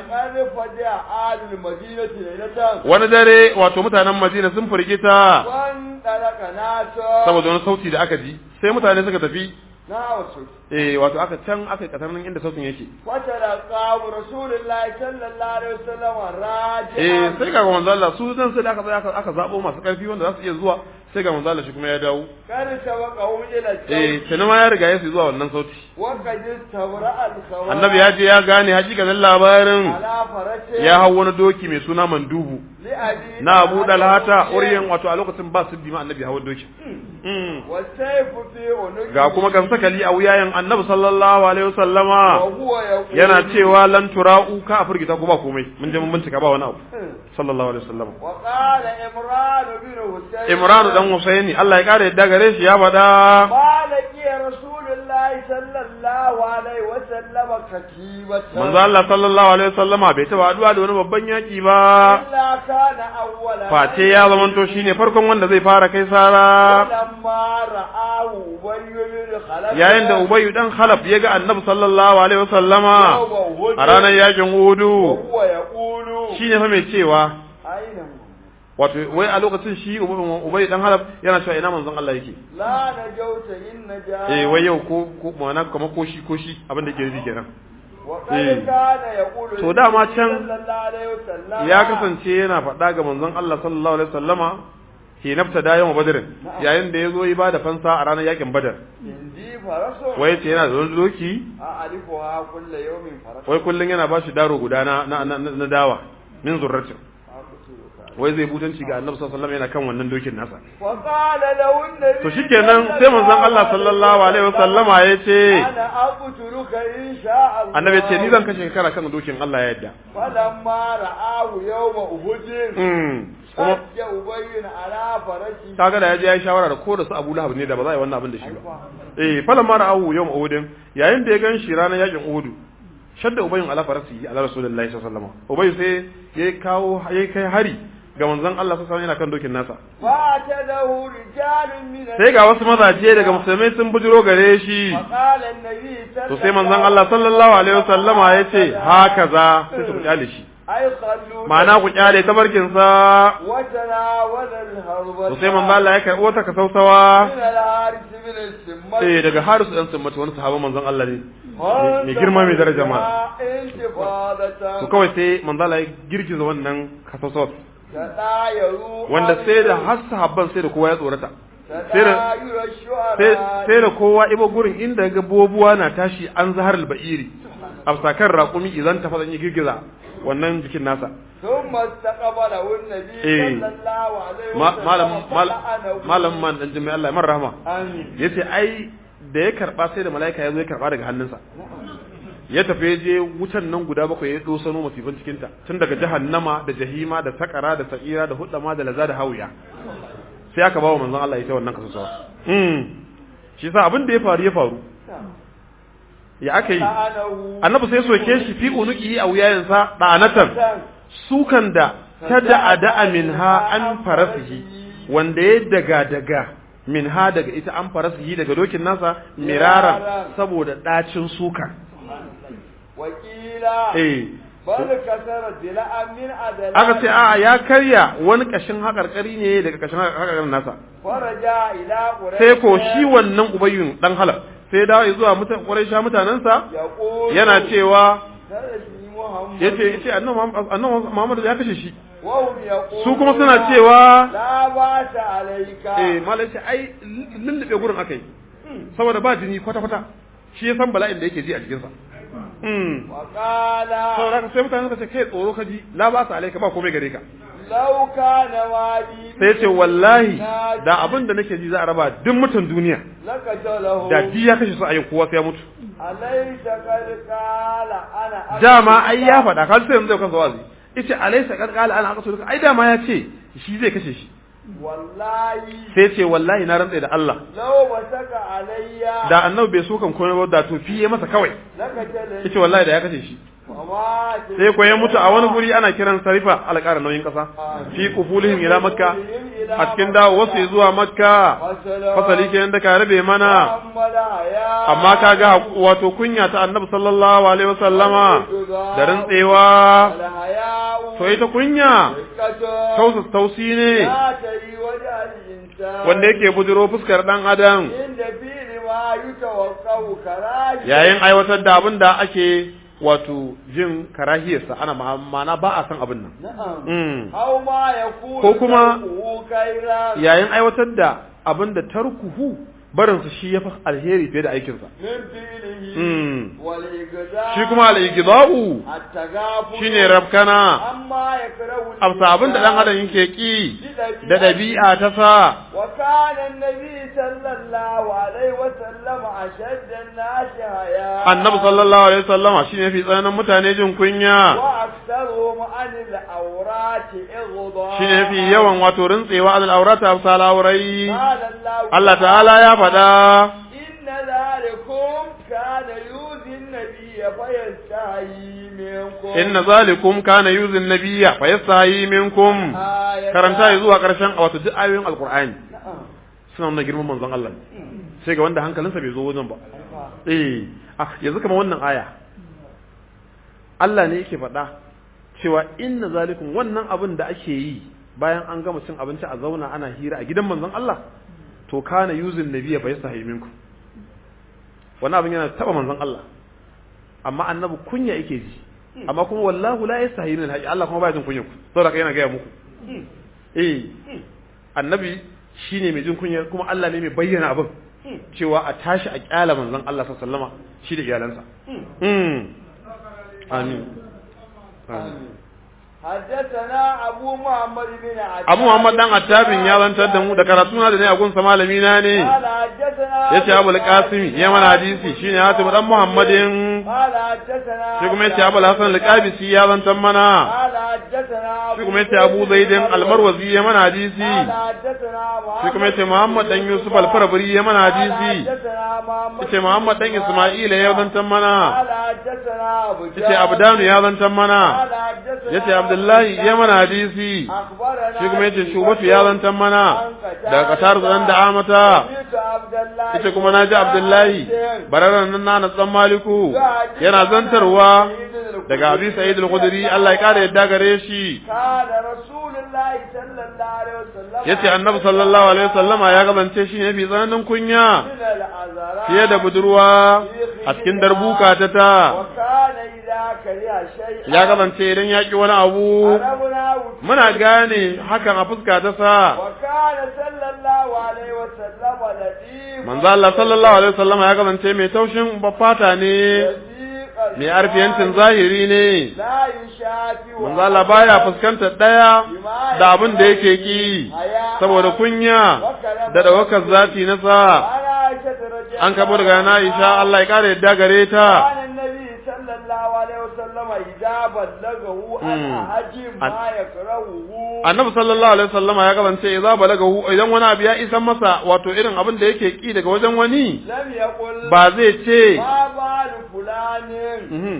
wani dare wato mutanen Madina sun firgita saboda wani sauti da aka ji sai mutane suka tafi eh wato aka can aka katar nan inda sautin yake wata da qabu rasulullahi sallallahu alaihi wasallam raji eh sai ga manzo Allah su dan sai aka aka aka zabo masu karfi wanda za su iya zuwa sai ga manzo Allah shi kuma ya dawo kar ta waka ila eh sai ma ya riga ya zuwa wannan sauti waka ji tabra al khawa annabi ya je ya gane hakikanin labarin ya hawo wani doki mai suna mandubu na Abu Dalhata uryan wato a lokacin ba su dima annabi hawo doki ga kuma gamsakali a wuyayen annabi sallallahu alaihi wasallama yana cewa lan tura'u ka a furgita ko ba komai mun je mun bincika ba wani abu sallallahu alaihi wasallama wa qala imran bin husayn imran dan husaini Allah ya kare yadda gare shi ya bada malaki rasulullahi sallallahu alaihi wasallama katibatan manzo Allah sallallahu alaihi wasallama bai taba addu'a da wani babban yaki ba illa kana awwala face ya zamanto shine farkon wanda zai fara kai sara yayin da Ubayy dan Khalaf ya ga Annabi sallallahu alaihi wasallama a ranar yakin Uhud shine fa mai cewa wato wai a lokacin shi Ubayy dan Khalaf yana cewa ina manzon Allah yake la najauta in naja eh wai yau ko ko mana kamar ko shi ko shi abin da ke nufi kenan to dama can ya kasance yana faɗa ga manzon Allah sallallahu alaihi wasallama ke nafta da yawan badar yayin da ya zo yi ba da fansa a ranar yakin badar wai ce yana da wani doki wai kullum yana ba shi daro guda na na dawa min zurratin wai zai butanci ga annabi sallallahu alaihi wasallam yana kan wannan dokin nasa wa qala lahu an-nabi to shikenan sai manzon Allah sallallahu alaihi wasallama yace ana aqtuluka insha Allah annabi yace ni zan kashe ka kan dokin Allah ya yarda falamma ra'ahu yawma uhud mm kuma ya ubayyin ala farashi kaga da yaje ya shawara da ko da su Abu Lahab ne da ba za a yi wannan abin da shi ba eh falamma ra'ahu yawma uhud yayin da ya gan shi ranar yakin Uhud shadda ubayyin ala farasi ala rasulullahi sallallahu alaihi wasallam ubay sai ya kawo ya kai hari ga manzon Allah sallallahu alaihi wasallam yana kan dokin nasa fa tadahu rijalun min sai ga wasu mazaje daga musulmai sun bujiro gare shi qala an-nabi to sai manzon Allah sallallahu alaihi wasallama yace hakaza sai su kyale shi ay khallu ma'ana ku kyale tabarkin sa wajana wal harba to sai manzon Allah ya karbo ta kasausawa min al-haris min al-simma eh daga Haris dan Simmatu wani sahaban manzon Allah ne mai girma mai daraja ma to kawai sai manzon Allah ya girgiza wannan kasausawa wanda sai da har sahabban sai da kowa ya tsorata sai da kowa ibo gurin inda ga bobuwa na tashi an zahar al-ba'iri a sakar raƙumi idan ta fadan yi girgiza wannan jikin nasa malam malam man dan jami'a Allah man rahama yace ai da ya karba sai da malaika ya zo ya karba daga hannunsa ya tafi je wutan nan guda bakwai ya dosano masifin cikin ta tun daga jahannama da jahima da sakara da sa'ira da hudama da laza da hawiya sai aka bawo manzon Allah ita wannan kasuwa mm shi yasa abin da ya faru ya faru ya aka yi annabi sai soke shi fi unuki a wuyayensa da'anatan sukan da tada da'a minha an farasihi wanda ya daga daga minha daga ita an farasihi daga dokin nasa mirara saboda dacin sukan wakila eh bal kasara dila'an min adala aka ce a ya karya wani kashin hakarkari ne daga kashin hakarkarin nasa faraja ila quraish sai ko shi wannan ubayyun dan halal sai dawo zuwa mutan quraisha mutanansa yana cewa yace yace annabi Muhammad ya kashe shi su kuma suna cewa la ba ta alayka eh malai ai lullube gurin akai saboda ba jini kwata kwata shi ya san bala'in da yake ji a cikin sa mm wa qala saboda sai mutane suka ce kai tsoro ka ji la ba ta alayka ba komai gare ka law kana wali sai ce wallahi da abin da nake ji za a raba duk mutan duniya lakajalahu da ji ya kashe su a yin kowa sai ya mutu alaysa qad qala ana dama ai ya faɗa kan sai yanzu kan zawazi yace alaysa qad qala ana aqsu ai dama ya ce shi zai kashe shi wallahi sai ce wallahi na rantsa da Allah law wasaka alayya da annabi bai so kan komai ba da to fiye masa kawai lakajalahu yace wallahi da ya kashe shi sai ko ya mutu a wani guri ana kiran sarifa alƙara nauyin ƙasa fi qufulihim ila makka a cikin dawo wasu zuwa makka fasali kenan da ka rabe mana amma kaga wato kunya ta annabi sallallahu alaihi wasallama da rantsewa to ita kunya tausa tausi ne wanda yake bujiro fuskar dan adam yayin aiwatar da abin da ake wato jin karahiyarsa ana ma'ana ba a san abin nan ko kuma yayin aiwatar da abin da tarkuhu barinsa shi ya fi alheri fiye da aikinsa shi kuma al'igida'u shi ne rafkana amsa abin da ɗan adam yake ƙi da ɗabi'a ta sa annabi sallallahu alaihi wasallama shi ne fi tsananin mutane jin kunya shi ne fi yawan wato rintsewa al aurata amsa al'aurai Allah ta'ala ya faɗa inna zalikum kana yuzin nabiyya fayastahi minkum inna zalikum kana yuzin nabiyya fayastahi minkum karanta zuwa karshen wato duk ayoyin alqur'ani suna nuna girman manzon Allah sai ga wanda hankalinsa bai zo wajen ba eh ah yanzu kamar wannan aya Allah ne yake faɗa cewa inna zalikum wannan abin da ake yi bayan an gama cin abinci a zauna ana hira a gidan manzon Allah to kana yuzin nabiyya fa yasahi minkum wannan abin yana taba manzon Allah amma annabi kunya yake ji amma kuma wallahu la yasahi min alhaqi Allah kuma baya jin kunya ku saboda kai yana ga muku eh annabi shine mai jin kunya kuma Allah ne mai bayyana abin cewa a tashi a kyala manzon Allah sallallahu alaihi wasallama shi da iyalansa mm amin amin حدثنا أبو محمد بن عتاب Abu Muhammad dan Attabin ya zantar da mu da karatu na da ne a gunsa malami na ne قال حدثنا yace Abu al-Qasim ya mana hadisi shine Hatim dan Muhammadin قال حدثنا shi kuma yace Abu al-Hasan al-Qabisi ya zantar mana قال حدثنا shi kuma yace Abu Zaid al-Marwazi ya mana hadisi قال حدثنا shi kuma yace Muhammad dan Yusuf al-Farabri ya mana hadisi حدثنا محمد yace Muhammad dan Isma'ila ya zantar mana قال حدثنا أبو yace Abdanu ya zantar mana قال حدثنا yace Abdullahi ya mana hadisi أخبرنا shi kuma yace Shubatu ya zantar mana daga Qatar zan da Amata سمعت عبد الله yace kuma naji Abdullahi bararan nan na tsan Maliku yana zantarwa daga Abi Sa'id al-Khudri Allah ya kare yadda gare shi قال رسول الله صلى الله عليه وسلم yace Annabi sallallahu alaihi wasallama ya gabance shi ne fi tsananin kunya من العذراء fiye da budurwa a cikin darbuka ta ta وكان إذا كره شيئا ya gabance idan ya ki wani abu عرفناه muna gane hakan a fuska ta sa وكان صلى الله عليه وسلم لطيف manzo Allah sallallahu alaihi wasallama ya gabance mai taushin baffata ne صديق mai arfiyancin zahiri ne لا يشافي manzo Allah baya fuskantar daya da abin da yake ki saboda kunya da dawakar zati na sa أنا عائشة رضي an kabo daga na Aisha Allah ya kare yadda gare ta كان النبي صلى الله عليه وسلم إذا بلغه أن أحد ما يكرهه Annabi sallallahu alaihi wasallama ya gabance idza balagahu idan wani abu ya isa masa wato irin abin da yake ki daga wajen wani لم يقل ba zai ce ما بال فلان mhm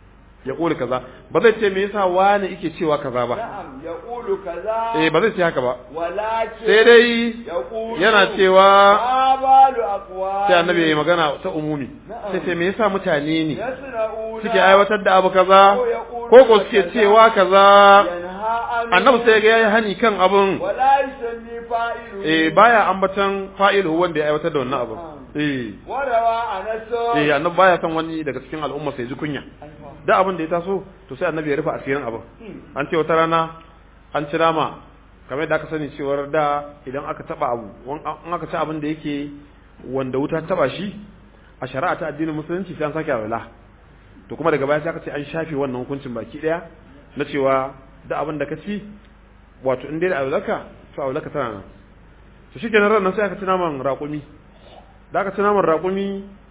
ya kula kaza ba zai ce me yasa wani yake cewa kaza ba نعم يقول كذا eh ba zai ce haka ba ولكن sai dai يقول yana cewa ما بال أقوال sai annabi ya magana ta umumi sai ce me yasa mutane ne يصنعون suke aiwatar da abu kaza أو يقولون ko ko suke cewa kaza ينهى عنه annabi sai ga yayi hani kan abun ولا يسمي فاعله eh baya ambatan fa'ilu wanda ya aiwatar da wannan abun eh وروى أنس eh annabi baya san wani daga cikin al'umma sai ji kunya da abin da ya taso to sai annabi ya rufe asirin abin an ce wata rana an ci nama kamar da aka sani cewar da idan aka taba abu an aka ci abin da yake wanda wuta taba shi a shari'a ta addinin musulunci sai an sake alwala to kuma daga baya sai aka ce an shafe wannan hukuncin baki daya na cewa da abin da ka ci wato in dai da alwalaka to alwalaka tana nan to shikenan ran nan sai aka ci naman raƙumi da aka ci naman raƙumi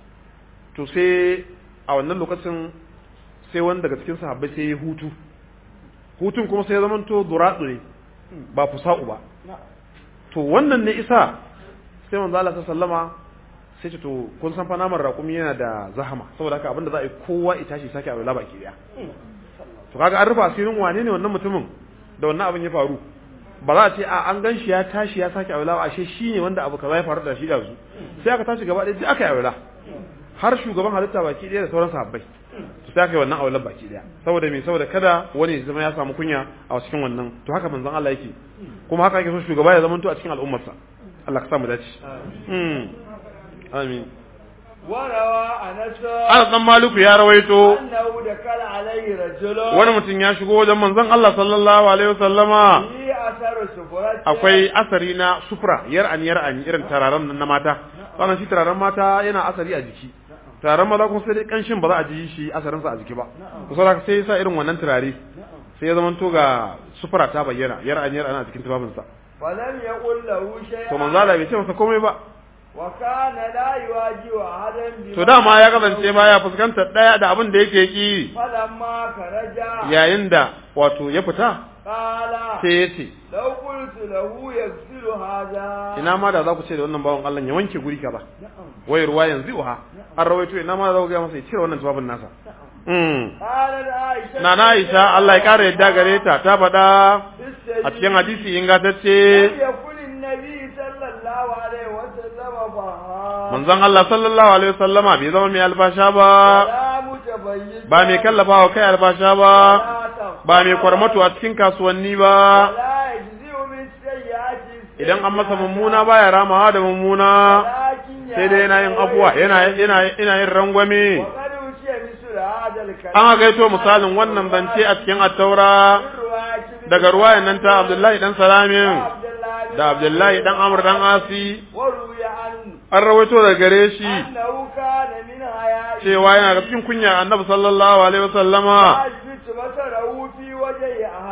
to sai a wannan lokacin sai wani daga cikin sahabbai sai ya hutu hutun kuma sai ya zamanto duratsu ne ba fusa'u ba to wannan ne isa sai manzo Allah sallama sai ce to kun san fa naman raƙumi yana da zahama saboda haka abinda za a yi kowa ya tashi sake alwala baki daya to kaga an rufa asirin wane ne wannan mutumin da wannan abin ya faru ba za a ce a an gan shi ya tashi ya sake alwala ashe shi ne wanda abu kaza ya faru da shi da su sai aka tashi gaba ɗaya sai aka yi alwala har shugaban halitta baki ɗaya da sauran sahabbai to sai aka yi wannan aulan baki ɗaya saboda me saboda kada wani ya zama ya samu kunya a cikin wannan to haka manzon Allah yake kuma haka yake so shugaba ya zama to a cikin al'ummarsa Allah ka sa mu dace mm amin وروى أنس Anas dan Maliku ya rawaito أنه دخل عليه رجل wani mutum ya shigo wajen manzon Allah sallallahu alaihi wasallama في أثر سفرته akwai asari na sufra yar'an yar'an irin tararen nan na mata wannan shi tararen mata yana asari a jiki tararen maza kuma sai dai kanshin ba za a ji shi asarin sa a jiki ba to saboda sai ya sa irin wannan turare sai ya zamanto ga sufra ta bayyana yar'an yar'an a cikin tubabin sa ولم يقل له شيئا to manzo Allah bai ce masa komai ba وكان لا يواجه أحدا بما to dama ya kasance baya fuskantar daya da abin da yake ki فلما خرج yayin da wato ya fita قال sai ya ce لو قلت له يغسل هذا ina ma da za ku ce da wannan bawan Allah ya wanke guri kaza wai ruwa yanzu uha an rawaito ina ma da za ku ga masa ya cire wannan tubabin nasa mm قالت عائشة na na Aisha Allah ya kare yadda gare ta ta faɗa a cikin hadisi ingantacce لم يكن النبي صلى الله عليه وسلم فها manzon Allah sallallahu alaihi wasallama bai zama mai albasha ba لا متبيج ba mai kallafa wa kai albasha ba ba mai kwarmato a cikin kasuwanni ba لا يجزئ بالسيئات idan an masa mummuna baya ramawa da mummuna ولكن sai dai yana yin abuwa yana yana yana yin rangwame وقد أوتي مثل هذا الكلام an gaito misalin wannan zance a cikin at-taura daga ruwayan nan ta Abdullahi dan Salamin da Abdullahi dan Amr dan Asi وروي عنه an rawaito daga gare shi أنه كان من حيائه cewa yana da cikin kunya Annabi sallallahu alaihi wasallama أثبت بصره في وجه أحد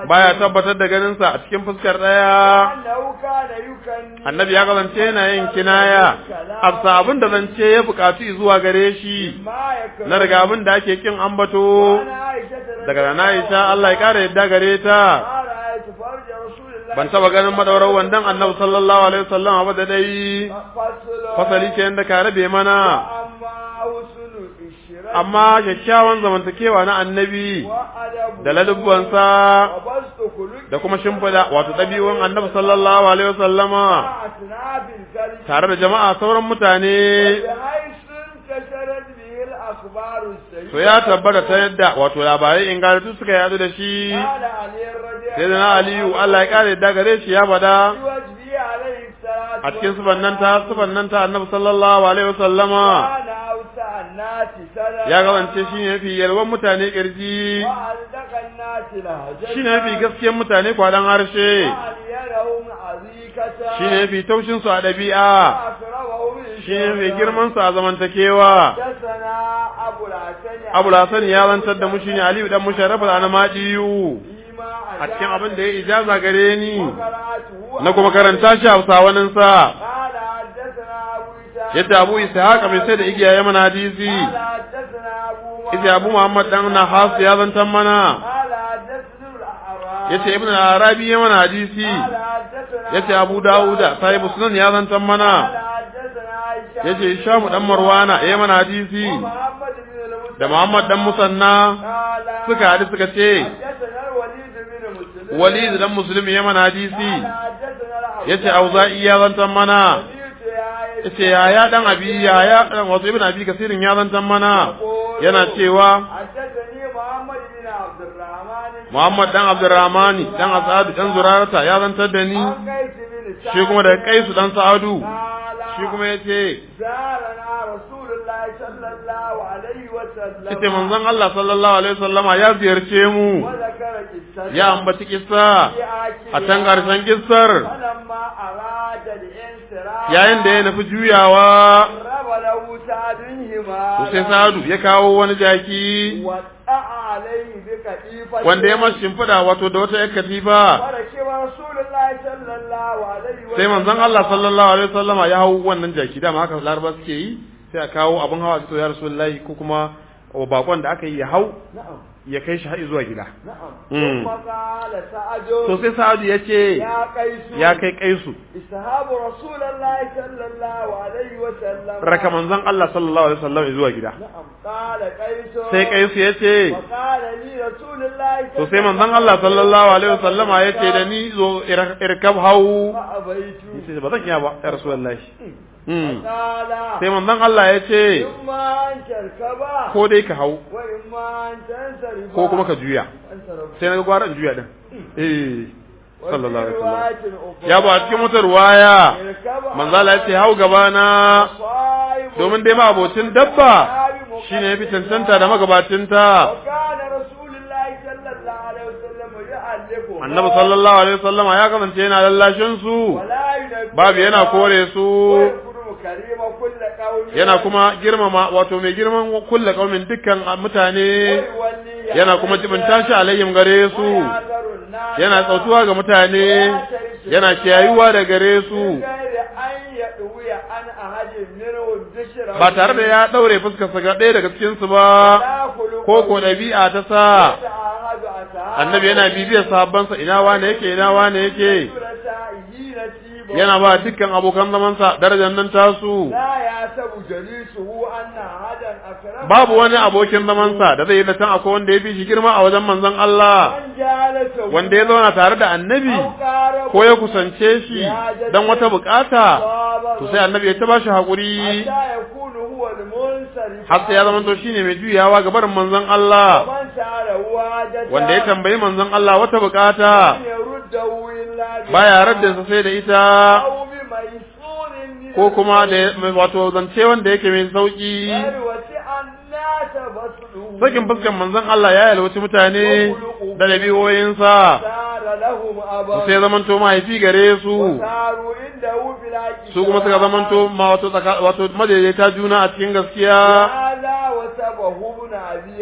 baya tabbatar da ganin sa a cikin fuskar daya أنه كان يكني annabi ya kasance yana yin kinaya afsa abin da zance ya bukatu zuwa gare shi ما يكره na riga abin da ake kin ambato وأنا عائشة رضي daga الله rana Aisha Allah ya kare yadda gare ta ما رأيت فرج رسول الله ban taba ganin madaurar wandan annabi sallallahu alaihi wasallam ba da dai فصل fasali ke da ka rabe mana أما حسن الشرك amma kyakkyawan zamantakewa na annabi وأدب da ladubbansa وبسط خلق da kuma shimfida wato ɗabi'un annabi sallallahu alaihi wasallama أثناء الكلب tare da jama'a sauran mutane بحيث انتشرت به الأخبار السيئة to ya tabbata ta yadda wato labarai ingantattu suka yadu da shi قال علي الرضي sai da na aliyu Allah ya kare yadda gare shi ya bada وجبي عليه الصلاة a cikin sufannan ta sufannan ta annabi sallallahu alaihi wasallama وأنا أوسع الناس سنة ya gabance shi ne fi yalwan mutane kirji وأصدق الناس لهجة shi ne fi gaskiyar mutane kwadan harshe وألينهم عزيكة shi ne fi taushin su a ɗabi'a وأكرمهم shi ne fi girman su a zamantakewa حدثنا أبو الحسن Abu Hasan ya zantar da mu shine Aliyu dan Musharraf al-Anmadiyu فيما a cikin abin da ya ijaza gare ni قرأته na kuma karanta shi a Hausawanin sa قال حدثنا أبو إسحاق yadda Abu Ishaq mai sai da igiya ya mana hadisi قال حدثنا أبو yace Abu Muhammad dan Nahas ya zantar mana قال حدثنا الأعراب yace Ibn al-Arabi ya mana hadisi قال حدثنا yace Abu Dawud sahibu sunan ya zantar mana قال حدثنا عائشة yace Hisham dan Marwana ya mana hadisi محمد بن المسلم da Muhammad dan Musanna قال suka hadi suka ce حدثنا الوليد بن مسلم Walid dan Muslim ya mana hadisi قال حدثنا الأوزاعي yace Auza'i ya zantar mana سمعت يا عائشة yace yaya dan abi yaya dan wato ibn abi kasirin ya zantar mana yana cewa حدثني محمد بن عبد الرحمن Muhammad dan Abdurrahmani dan Asad dan Zurarata ya zantar da ni عن قيس بن سعد shi kuma daga Kaisu dan Sa'adu قال shi kuma yace زارنا رسول الله صلى الله عليه وسلم yace manzon Allah sallallahu alaihi wasallama ya ziyarce mu وذكر قصة ya ambaci kissa في آخرها. a can karshen kissar فلما أراد الانصراف yayin da ya nufi juyawa قرب له سعد to sai همالا Sa'adu ya kawo wani jaki وقع عليه بكتيفة wanda ya masa shimfiɗa wato da wata yar katifa وركب رسول الله صلى الله عليه وسلم sai manzon Allah sallallahu alaihi wasallama ya hau wannan jaki dama haka laraba suke yi sai a kawo abin hawa to ya rasulullahi ko kuma bakon da aka yi ya hau نعم ya kai shi har zuwa gida نعم مم. ثم قال سعد to sai Sa'adu ya ce يا قيس ya kai Kaisu اصحاب رسول الله صلى الله عليه وسلم raka manzon Allah sallallahu alaihi wasallam zuwa gida نعم قال قيس sai Kaisu ya ce وقال لي رسول الله to sai manzon Allah sallallahu alaihi wasallama ya ce da ni zo ir- irkab hau فأبيت sai ba zan iya ba ya rasulullahi hmm قال sai manzon Allah ya ce إما أن تركبا ko dai ka hau وإما أن تنصرفا ko kuma ka juya انصرف sai na ga gwara in juya din eh sallallahu alaihi wasallam وفي رواية أخرى ya ba a cikin motar waya اركبا manzo Allah ya ce hau gaba na صائب domin dai ma abocin dabba shine yafi cancanta da magabacinta وكان رسول الله صلى الله عليه وسلم يعلقه annabi sallallahu alaihi wasallam ya kasance yana lallashin su ولا ينبه babu yana kore su ويكرم كريم كل قوم yana kuma girmama wato mai girman kulle kaumin dukkan mutane ويولي yana kuma jibinta shi alaihim gare su ويعذر الناس yana tsautuwa ga mutane yana kiyayuwa da gare su من غير أن يدوي عن أحد منهم بشرا ba tare da ya daure fuskarsa ga ɗaya daga cikin su ba لا خلق ko ko ɗabi'a ta sa يتعاهد أصحابه annabi yana bibiyar sahabbansa ina wane yake ina wane yake ثلثائه نسيبه yana ba dukkan abokan zamansa darajar nan tasu لا يحسب جليسه أن أحدا أكرم babu wani abokin zamansa da zai yi da tan akwai wanda ya fi shi girma a wajen manzon Allah من جالسه wanda ya zauna tare da annabi أو قاربه ko ya kusance shi dan wata bukata to sai annabi ya ta bashi hakuri حتى يكون هو المنصرف har sai ya zama to shine mai juyawa ga barin manzon Allah ومن سأله حاجة wanda ya tambayi manzon Allah wata bukata لم يرده إلا بها baya radda sa sai da ita أو بميسور من ko kuma da wato zance wanda yake mai sauki غير وسع الناس بصره sakin fuskan manzon Allah ya yalwaci mutane da dabi'oyinsa صار لهم أبا sai zamanto mahaifi gare su وصاروا عنده بلا su kuma suka zamanto ma wato tsaka wato madaidaita juna a cikin gaskiya هذا وسبه ابن أبي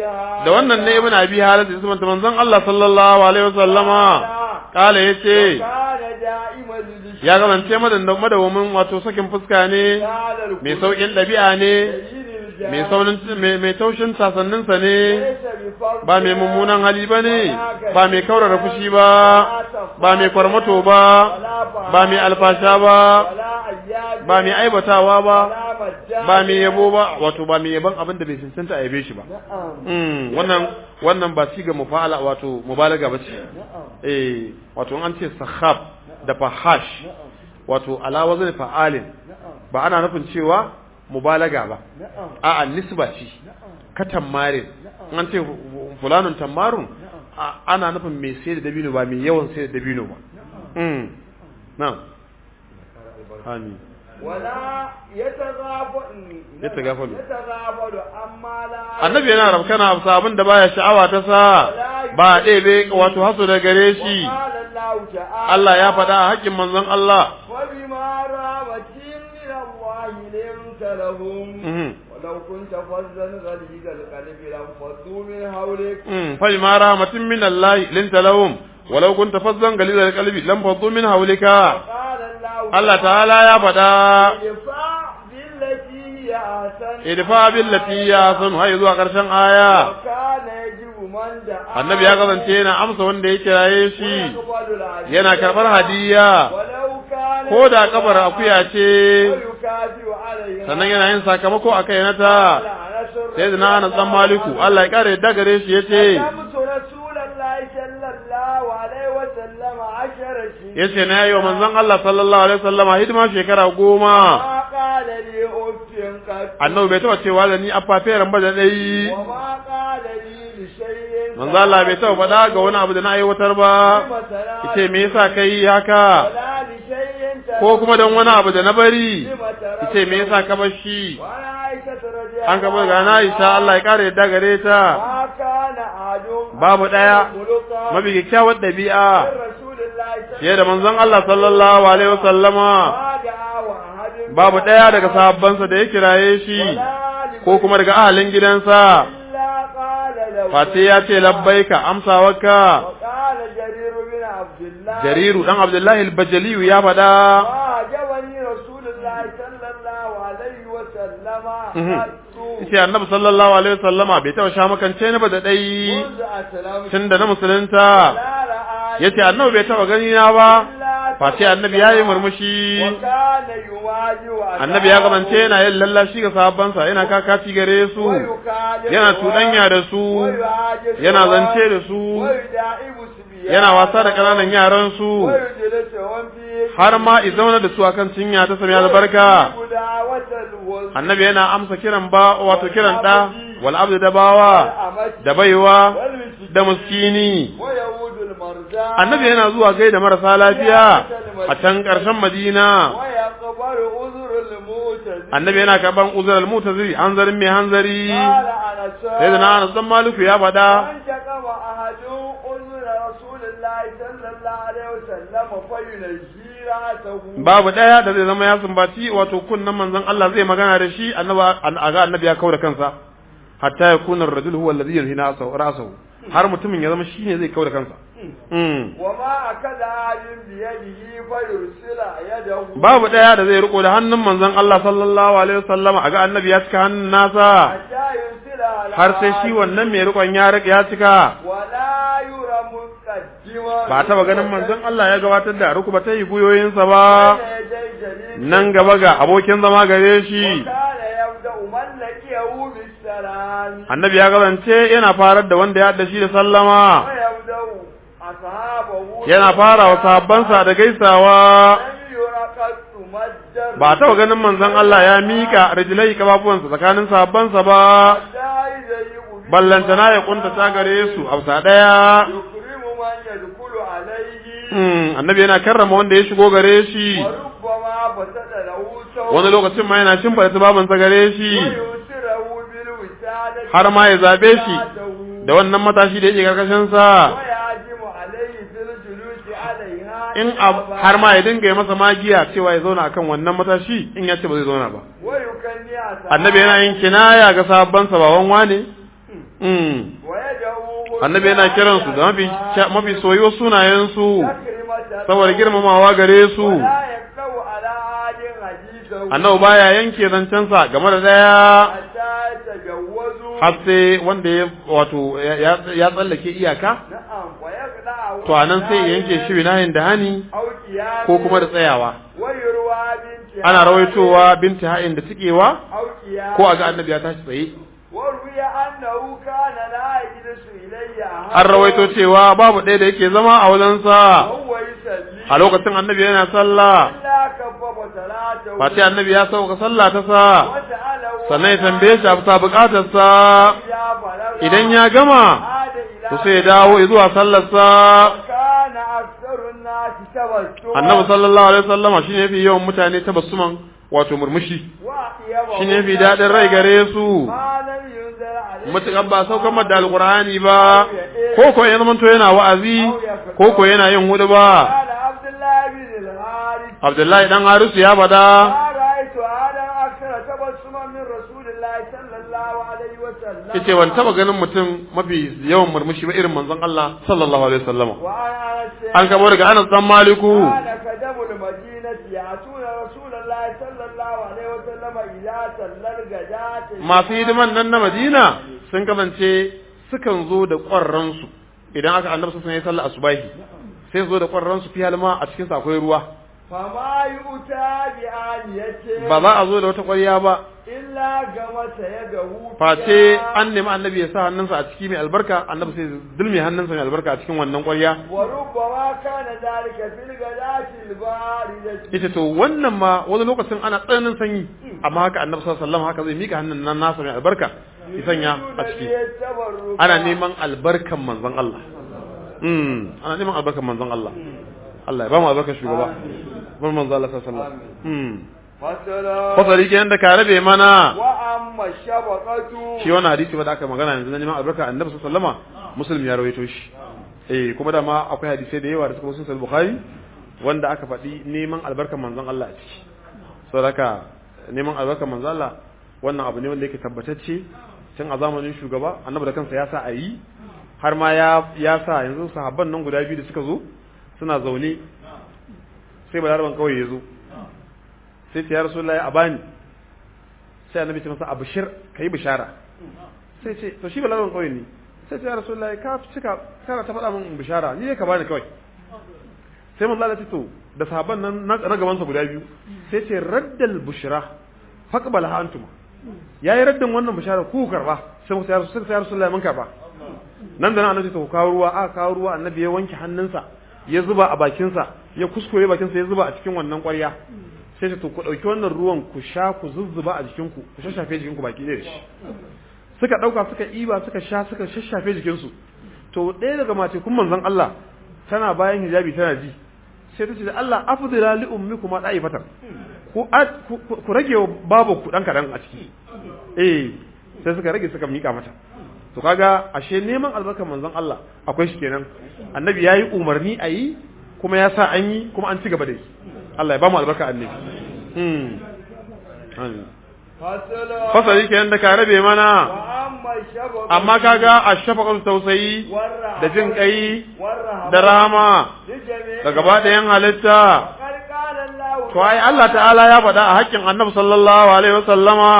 da wannan ne ibn abi halat ya sabanta manzon Allah sallallahu alaihi wasallama kala yace ya gamance madan madawamin wato sakin fuska ne mai saukin dabi'a ne mai saunin mai taushin sasanninsa ne ba mai mummunan hali ba ne ba mai kaurara fushi ba ba mai kwarmato ba ba mai alfasha ba ba mai aibatawa ba ba mai yabo ba wato ba mai yaban abin da bai cancanta a yabe shi ba wannan wannan ba ci ga mufa'ala wato mubalaga ba ce eh wato an ce sahab da fahash wato ala wazn fa'alin ba ana nufin cewa mubalaga ba a'a nisba ce ka tammarin an ce fulanun tammarun ana nufin mai sai da dabino ba mai yawan sai da dabino ba mm na'am hani wala yataghafalu yataghafalu yataghafalu amma la annabi yana rabkana abu abin da baya sha'awa ta sa ba ɗebe wato haso da gare shi Allah ya faɗa a haƙƙin manzon Allah wa bima rahmatin min Allah limta lahum ولو كنت فظا غليظ القلب لانفضوا من حولك فبما رحمة من الله لنت لهم ولو كنت فظا غليظ القلب لانفضوا من حولك الله تعالى يا فدا idfa billati ya san hay zuwa karshen aya annabi ya kasance yana amsa wanda ya kiraye shi yana karbar hadiya ko da kabar akuya ce sannan yana yin sakamako akai nata sai da na san maliku Allah ya kare da gare shi yace yace na yi wa manzon Allah sallallahu alaihi wasallama hidima shekara goma annabi bai taba cewa da ni afaferen ba da dai manzon Allah bai taba faɗa ga wani abu da na aiwatar ba yace me yasa kai haka ko kuma dan wani abu da na bari yace me yasa ka bar shi an gaba ga na Aisha Allah ya kare yadda gare ta babu daya mabi kyakkyawar dabi'a fiye da manzon Allah sallallahu alaihi wasallama babu daya daga sahabbansa da ya kiraye shi ko kuma daga ahalin gidansa Fati ya ce labbaika amsawarka Jariru dan Abdullahi al-Bajali ya fada sai annabi sallallahu alaihi wasallama bai taba sha makance ni ba da dai tunda na musulunta yace annabi bai taba gani na ba face annabi yayi murmushi annabi ya gamance yana yin lallashi ga sahabbansa yana kakaci gare su yana tudanya da su yana zance da su yana wasa da kananan yaran su har ma izauna da su akan cinya ta sami albarka annabi yana amsa kiran ba wato kiran da wal abdu da bawa da baiwa da miskini annabi yana zuwa gaida marasa lafiya a can ƙarshen Madina annabi yana karban uzurul mutaziri hanzarin mai hanzari sai da na Anas dan Maliku ya faɗa babu daya da zai zama ya sumbaci wato kunnan manzon Allah zai magana da shi annabi aga annabi ya kaura kansa hatta yakuna ar-rajul huwa alladhi yanhina ra'sahu har mutumin ya zama shine zai kaura kansa wama akada alim biyadihi fa yursila yadahu babu daya da zai riko da hannun manzon Allah sallallahu alaihi wasallam aga annabi ya cika hannun nasa har sai shi wannan mai rikon ya rike ya cika wala yura muqaddima ba taba ganin manzon Allah ya gabatar da rukuba ta yi guyoyinsa ba nan gaba ga abokin zama gare shi annabi ya gazance yana farar da wanda ya haɗa shi da sallama yana fara wa sahabbansa da gaisawa ba taɓa ganin manzon Allah ya mika rijilai kafafuwansa tsakanin sahabbansa ba ballantana ya kunta ta gare su hausa ɗaya annabi yana karrama wanda ya shigo gare shi wani lokacin ma yana shimfa da babansa gare shi har ma ya zabe shi da wannan matashi da yake karkashin sa in har ma ya dinga masa magiya cewa ya zauna akan wannan matashi in ya ce ba zai zauna ba annabi yana yin kinaya ga sahabban sa bawan wane mm annabi yana kiran su da mafi mafi soyuwar sunayen su saboda girmamawa gare su annabi baya yanke zancen sa game da daya har sai wanda ya wato ya tsallake iyaka to anan sai ya yanke shi binahin da hani ko kuma da tsayawa ana rawaitowa binti ha'in da tikewa ko a ga annabi ya tashi tsaye an rawaito cewa babu ɗaya da yake zama a wajensa a lokacin annabi yana sallah fati annabi ya sauka sallah ta sa sannan ya tambaye shi a bisa bukatarsa idan ya gama to sai ya dawo zuwa sallarsa annabi sallallahu alaihi wasallama shine yafi yawan mutane tabassuman wato murmushi shine yafi dadin rai gare su mutukan ba saukan da alqur'ani ba ko ko yana manto yana wa'azi ko ko yana yin hudu ba Abdullahi dan Harisu ya bada yace wan taba ganin mutum mafi yawan murmushi ba irin manzon Allah sallallahu alaihi wasallama an kabo daga Anas dan Maliku masu hidiman nan na Madina sun kasance sukan zo da ƙwarransu idan aka annabi sun yi sallar asubahi sai zo da ƙwarransu fi halma a cikin sa akwai ruwa fama yuta bi aliyati ba za a zo da wata ƙwarya ba illa gamata ya gahu face an nemi annabi ya sa hannunsa a ciki mai albarka annabi sai dulmi hannunsa mai albarka a cikin wannan ƙwarya wa rubbama kana dalika fil gadati al baridati ita to wannan ma wani lokacin ana tsananin sanyi amma haka annabi sallallahu alaihi wasallam haka zai mika hannun nan nasa mai albarka ya sanya a ciki ana neman albarkan manzon Allah mm ana neman albarkan manzon Allah Allah ya ba mu albarkar shugaba bar manzon Allah sallallahu alaihi wasallam mm fasari kenan da ka rabe mana wa amma shabaqatu shi wannan hadisi ba da aka magana yanzu na neman albarka annabi sallallahu alaihi wasallama muslim ya rawaito shi eh kuma da ma akwai hadisi da yawa da suka sun sahih bukhari wanda aka faɗi neman albarkar manzon Allah a ciki saboda neman albarkar manzon Allah wannan abu ne wanda yake tabbatacce tun a zamanin shugaba annabi da kansa ya sa a yi har ma ya ya sa yanzu sahabban nan guda biyu da suka zo suna zaune sai balaraban kawai ya zo sai ta ya rasulullahi a bani sai annabi ce masa abshir kai bishara sai ce to shi balaraban kawai ne sai ta ya rasulullahi ka cika kana ta faɗa min bishara ni ne ka bani kawai sai mun lalace to da sahabban nan na gaban sa guda biyu sai ce raddal bushra faqbalha antum yayi raddan wannan bishara ku karba sai mu sai ya rasulullahi mun karba nan da nan annabi ta kawo ruwa aka kawo ruwa annabi ya wanke hannunsa ya zuba a bakinsa ya kuskure bakinsa ya zuba a cikin wannan ƙwarya sai to ku dauki wannan ruwan ku sha ku zuzzuba a jikinku ku shashafe jikinku baki ɗaya da shi suka dauka suka iba suka sha suka shashafe jikinsu to ɗaya daga mace kun manzon Allah tana bayan hijabi tana ji sai ta ce da Allah afdila li ummikum da'ifatan ku ku rage babu ku dan kadan a ciki eh sai suka rage suka mika mata to kaga ashe neman albarkar manzon Allah akwai shi kenan annabi yayi umarni a yi kuma ya sa an yi kuma an ci gaba da yi Allah ya ba mu albarka annabi hmm fasali kenan da ka rabe mana amma kaga ashfaqatu tausayi da jin kai da rahama da gaba da yan halitta to ai Allah ta'ala ya faɗa a haƙƙin annabi sallallahu alaihi wasallama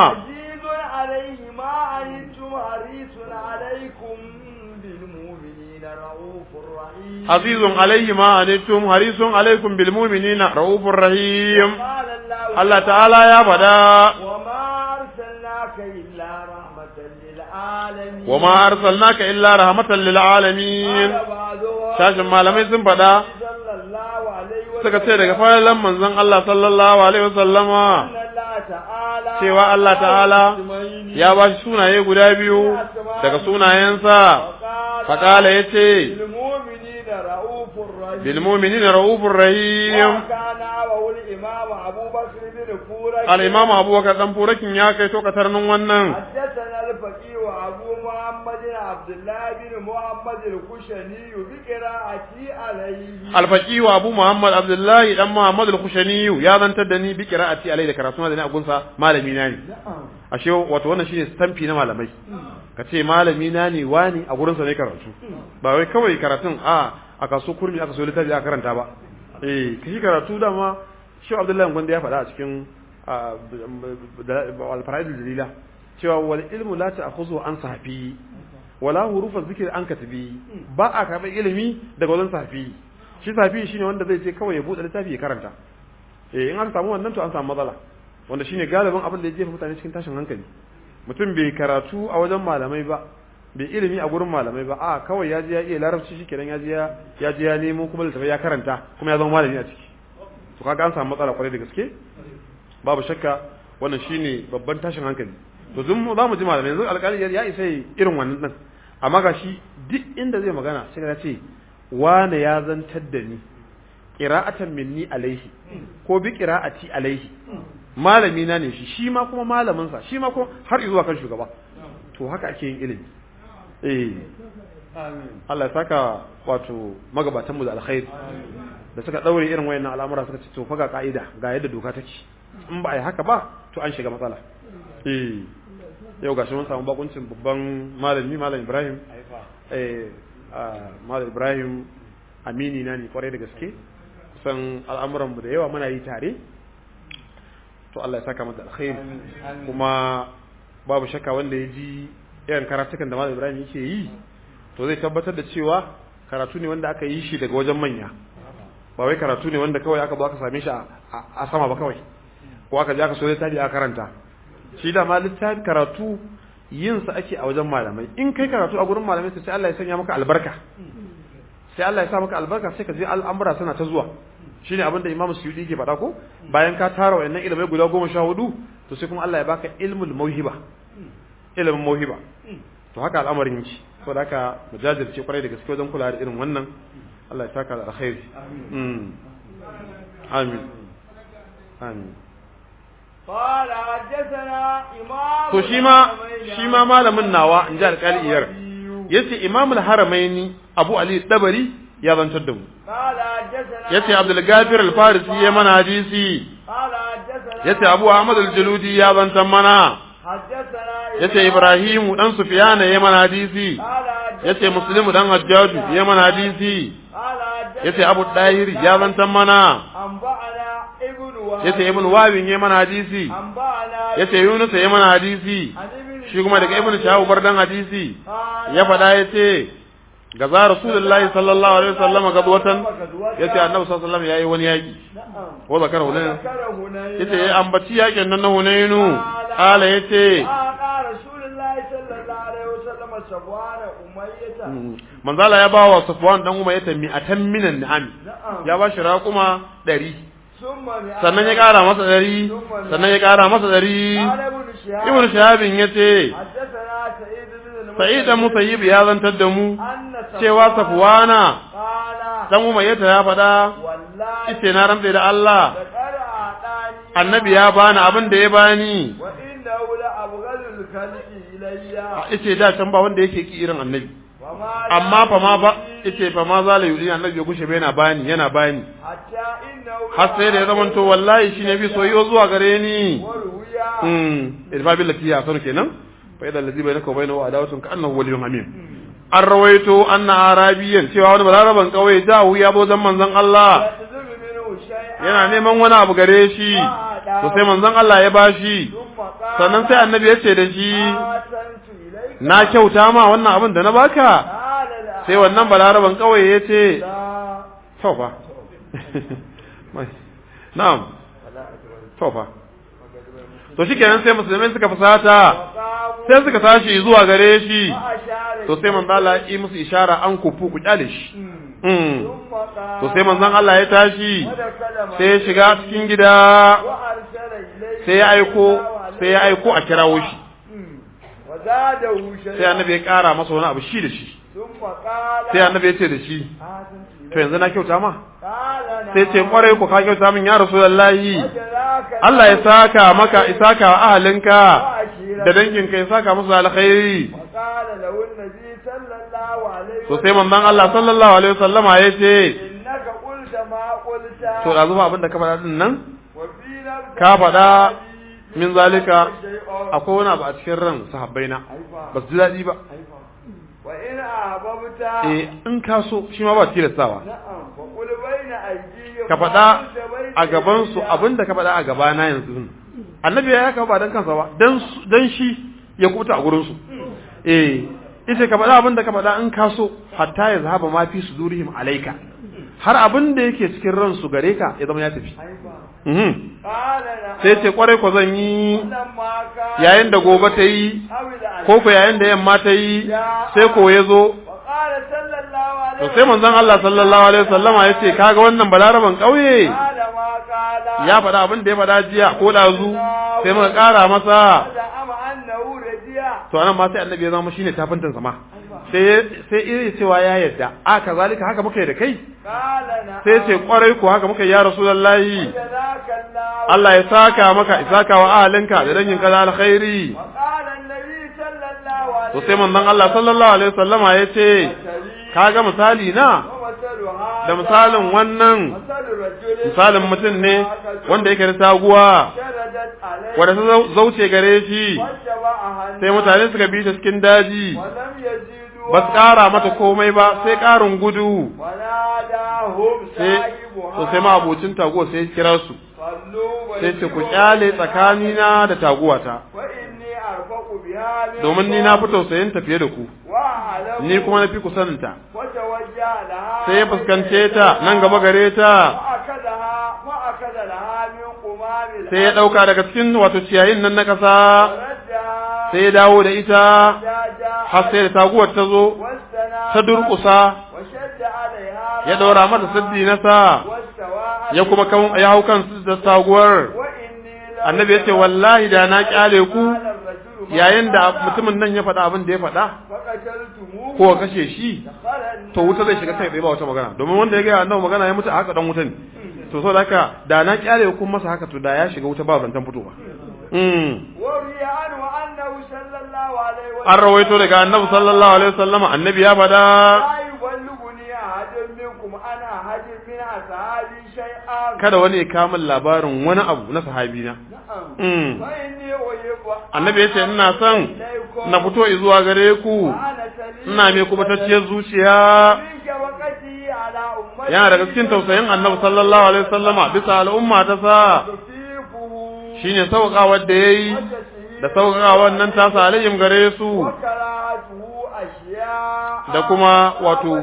عزيز عليه ما أنتم حريص عليكم بالمؤمنين رؤوف رحيم الله تعالى يا بدا وما أرسلناك إلا رحمة للعالمين وما أرسلناك إلا رحمة للعالمين شاشن malamai sun fada suka ce daga falalan manzon Allah sallallahu alaihi wasallama cewa Allah ta'ala ya ba shi sunaye guda biyu daga sunayensa faqala yace بالمؤمنين رؤوف رحيم الإمام أبو بكر دان فوركين يا kai to katarnin wannan حدثنا الفقيه أبو محمد عبد الله بن محمد الخشني بقراءتي عليه الفقيه أبو محمد عبد الله دان محمد الخشني ya zantar da ni bi qira'ati alai da karatu da ni a gunsa malami na ne ashe wato wannan shine stampi na malamai ka ce malami na ne wani a gurin sa ne karatu ba wai kawai karatun a a kaso kurmi aka so littafi aka karanta ba eh kashi karatu dama shi Abdullahi Gwanda ya faɗa a cikin al-fara'id al-dalila cewa wal ilmu la ta'khudhu an sahabi wala hurufa zikr an katibi ba a karɓar ilimi daga wajen sahabi shi sahabi shine wanda zai ce kawai ya bude littafi ya karanta eh in an samu wannan to an samu matsala wanda shine galibin abin da ya jefa mutane cikin tashin hankali mutum bai karatu a wajen malamai ba bai ilimi a gurin malamai ba a kawai ya je ya iya larabci shikenan ya je ya je ya nemo kuma littafi ya karanta kuma ya zama malami a ciki to kaga an samu matsala kwarai da gaske babu shakka wannan shine babban tashin hankali to zun mu zamu ji malamai yanzu alƙali ya isa irin wannan din amma gashi duk inda zai magana sai ya ce wane ya zantar da ni qira'atan minni alaihi ko bi qira'ati alaihi malami na ne shi shi ma kuma malamin sa shi ma kuma har zuwa kan shugaba to haka ake yin ilimi eh amin Allah ya saka wato magabatan mu da alkhairi da suka daure irin wayannan al'amura suka ce to fa ga kaida ga yadda doka take in ba ai haka ba to an shiga matsala eh yau gashi mun samu bakuncin babban malami malam Ibrahim eh malam Ibrahim amini na ne kwarai da gaske kusan al'amuran mu da yawa muna yi tare to Allah ya saka mata alkhairi kuma babu shakka wanda ya ji irin karatukan da malam Ibrahim yake yi to zai tabbatar da cewa karatu ne wanda aka yi shi daga wajen manya ba wai karatu ne wanda kawai aka zo aka same shi a sama ba kawai ko aka je aka so littafi aka karanta shi da ma littafi karatu yin sa ake a wajen malamai in kai karatu a gurin malamai sai Allah ya sanya maka albarka sai Allah ya sa maka albarka sai ka je al'amura suna ta zuwa shine abin da Imam Suyuti yake faɗa ko bayan ka tara wayannan ilmai guda goma sha hudu to sai kuma Allah ya baka ilmul mauhiba ilmin mauhiba to haka al'amarin yake saboda haka mujajirce kwarai da gaske wajen kula da irin wannan Allah ya saka da alkhairi amin amin amin قال حدثنا امام to shi ma shi ma malamin nawa in ji alƙali iyar yace imam al-haramaini abu ali dabari ya zantar da mu قال حدثنا yace abdul gafir al-farisi ya mana hadisi قال حدثنا yace abu ahmad al-juludi ya zantar mana حدثنا yace ibrahim dan sufyan ya mana hadisi قال yace muslim dan hajjaj ya mana hadisi قال yace abu dahir ya zantar mana انبأنا ابن وهب yace ibn wabin ya mana hadisi انبأنا yace yunus ya mana hadisi عن ابن shi kuma daga ibn shahab bardan hadisi قال ya fada yace gaza rasulullahi sallallahu alaihi wasallam gazwatan yace annabi sallallahu alaihi wasallam yayi wani yaki نعم ko zakar hunain ذكر هنينا yace ya ambaci yakin nan na hunainu kala yace قال رسول الله صلى الله عليه وسلم صفوان أمية manzala ya bawa safwan dan umayyah mi'atan minan ni'am ya ba shi raquma ɗari ثم sannan ya kara masa ɗari sannan ya kara masa ɗari قال ابن شهاب ibn shahabin yace حدثنا سعيد بن المسيب sa'id dan musayyib ya zantar da mu أن cewa safwana قال dan umayyah ya fada والله yace na rantsa da Allah ذكر أعطاني annabi ya bani abin da ya bani وإنه لأبغض الخلق إلي yace da can ba wanda yake ki irin annabi وما amma fa ma ba yace fa ma zala yudi annabi ya gushe bai yana bani yana bani حتى إنه har sai da ya zama to wallahi shine bi soyayyo zuwa gare ni ورويا mm irfa bil latiya sanu kenan fa idan ladhi bainaka wa bainahu adawatun ka annahu waliyyun hamim an rawaito anna arabiyan cewa wani balaraban kauye jahu ya bo zan manzon Allah يتذب منه شيئا yana neman wani abu gare shi to sai manzon Allah ya bashi ثم قال sannan sai annabi ya ce da shi آتنت إليك na kyauta ma wannan abin da na baka قال لا sai wannan balaraban kauye ya ce لا to fa na'am to fa to shikenan sai musulmai suka fusata وقاموا sai suka tashi zuwa gare shi وأشار to sai manzo Allah ya yi musu ishara an kufu ku kyale shi mm ثم قال to sai manzon Allah ya tashi ودخل sai ya shiga cikin gida وأرسل إليه sai ya aiko sai ya aiko a kirawo shi وزاده sai شيئا annabi ya kara masa wani abu shi da shi ثم قال sai annabi ya ce da shi آتنت to إليك yanzu na kyauta ma قال نعم sai ce kwarai ku ka kyauta min ya rasulullahi وجزاك Allah ya saka maka isaka wa ahalinka وعشيرتك. da danginka ya saka musu alkhairi وقال له النبي صلى الله عليه to sai manzon Allah sallallahu alaihi wasallama ya ce إنك قلت ما قلت to da zuwa abinda ka faɗa din nan وفي نفس ka faɗa min zalika akwai wani abu a cikin ran sahabbaina ba su ji daɗi ba wa in ahbabta eh in ka so shi ma ba tilastawa na'am wa qul bayna aydihim ka faɗa a gaban su abinda ka faɗa a gabana yanzu annabi ya haka ba dan kansa ba dan dan shi ya kuta a gurin su eh ita ka faɗa abinda ka faɗa in ka so hatta ya zahaba ma fi sudurihim alayka har abin da yake cikin ransu gare ka ya zama ya tafi sai ce kwarai ko zan yi yayin da gobe ta yi ko ko yayin da yamma ta yi sai ko ya zo to sai manzon Allah sallallahu alaihi wasallama ya ce kaga wannan balaraban ƙauye ya faɗa abin da ya faɗa jiya ko ɗazu sai muka ƙara masa to anan ma sai annabi ya zama shine tafintan sama sai sai iri cewa ya yadda a kazalika haka muka yi da kai sai ce kwarai ko haka muka yi ya rasulullahi Allah ya saka maka isaka wa ahlinka da dangin ka alkhairi to sai manzon Allah sallallahu alaihi wasallama ya ce kaga misali na da misalin wannan misalin mutum ne wanda yake da taguwa wanda ta zauce gare shi sai mutane suka bi ta cikin daji ba su ƙara mata komai ba sai ƙarin gudu sai ma abocin taguwa sai kira su sai ce ku kyale tsakanina da taguwata domin ni na fi tausayin tafiye da ku ni kuma na fi ku saninta sai ya fuskance ta nan gaba gare ta sai ya ɗauka daga cikin wato ciyayin nan na ƙasa sai ya dawo da ita har sai da taguwar ta zo ta durƙusa ya ɗaura mata siddi na sa ya kuma ya hau kan da taguwar annabi ya ce wallahi da na kyale ku yayin da mutumin nan ya faɗa abin da ya faɗa ko kashe shi to wuta zai shiga kai ba wata magana domin wanda ya ga annabi magana ya mutu a haka dan wuta ne to saboda haka da na kyale ku masa haka to da ya shiga wuta ba zantan fitowa mm an rawaito daga annabi sallallahu alaihi wasallama annabi ya faɗa kada wani ya kamun labarin wani abu na sahabina annabi ya ce ina son na fito zuwa gare ku ina mai kubatacciyar zuciya yana daga cikin tausayin annabi sallallahu alaihi wasallama bisa al'umma ta sa shine sauƙawar da yayi da sauƙawar nan ta sa alayhim gare su da kuma wato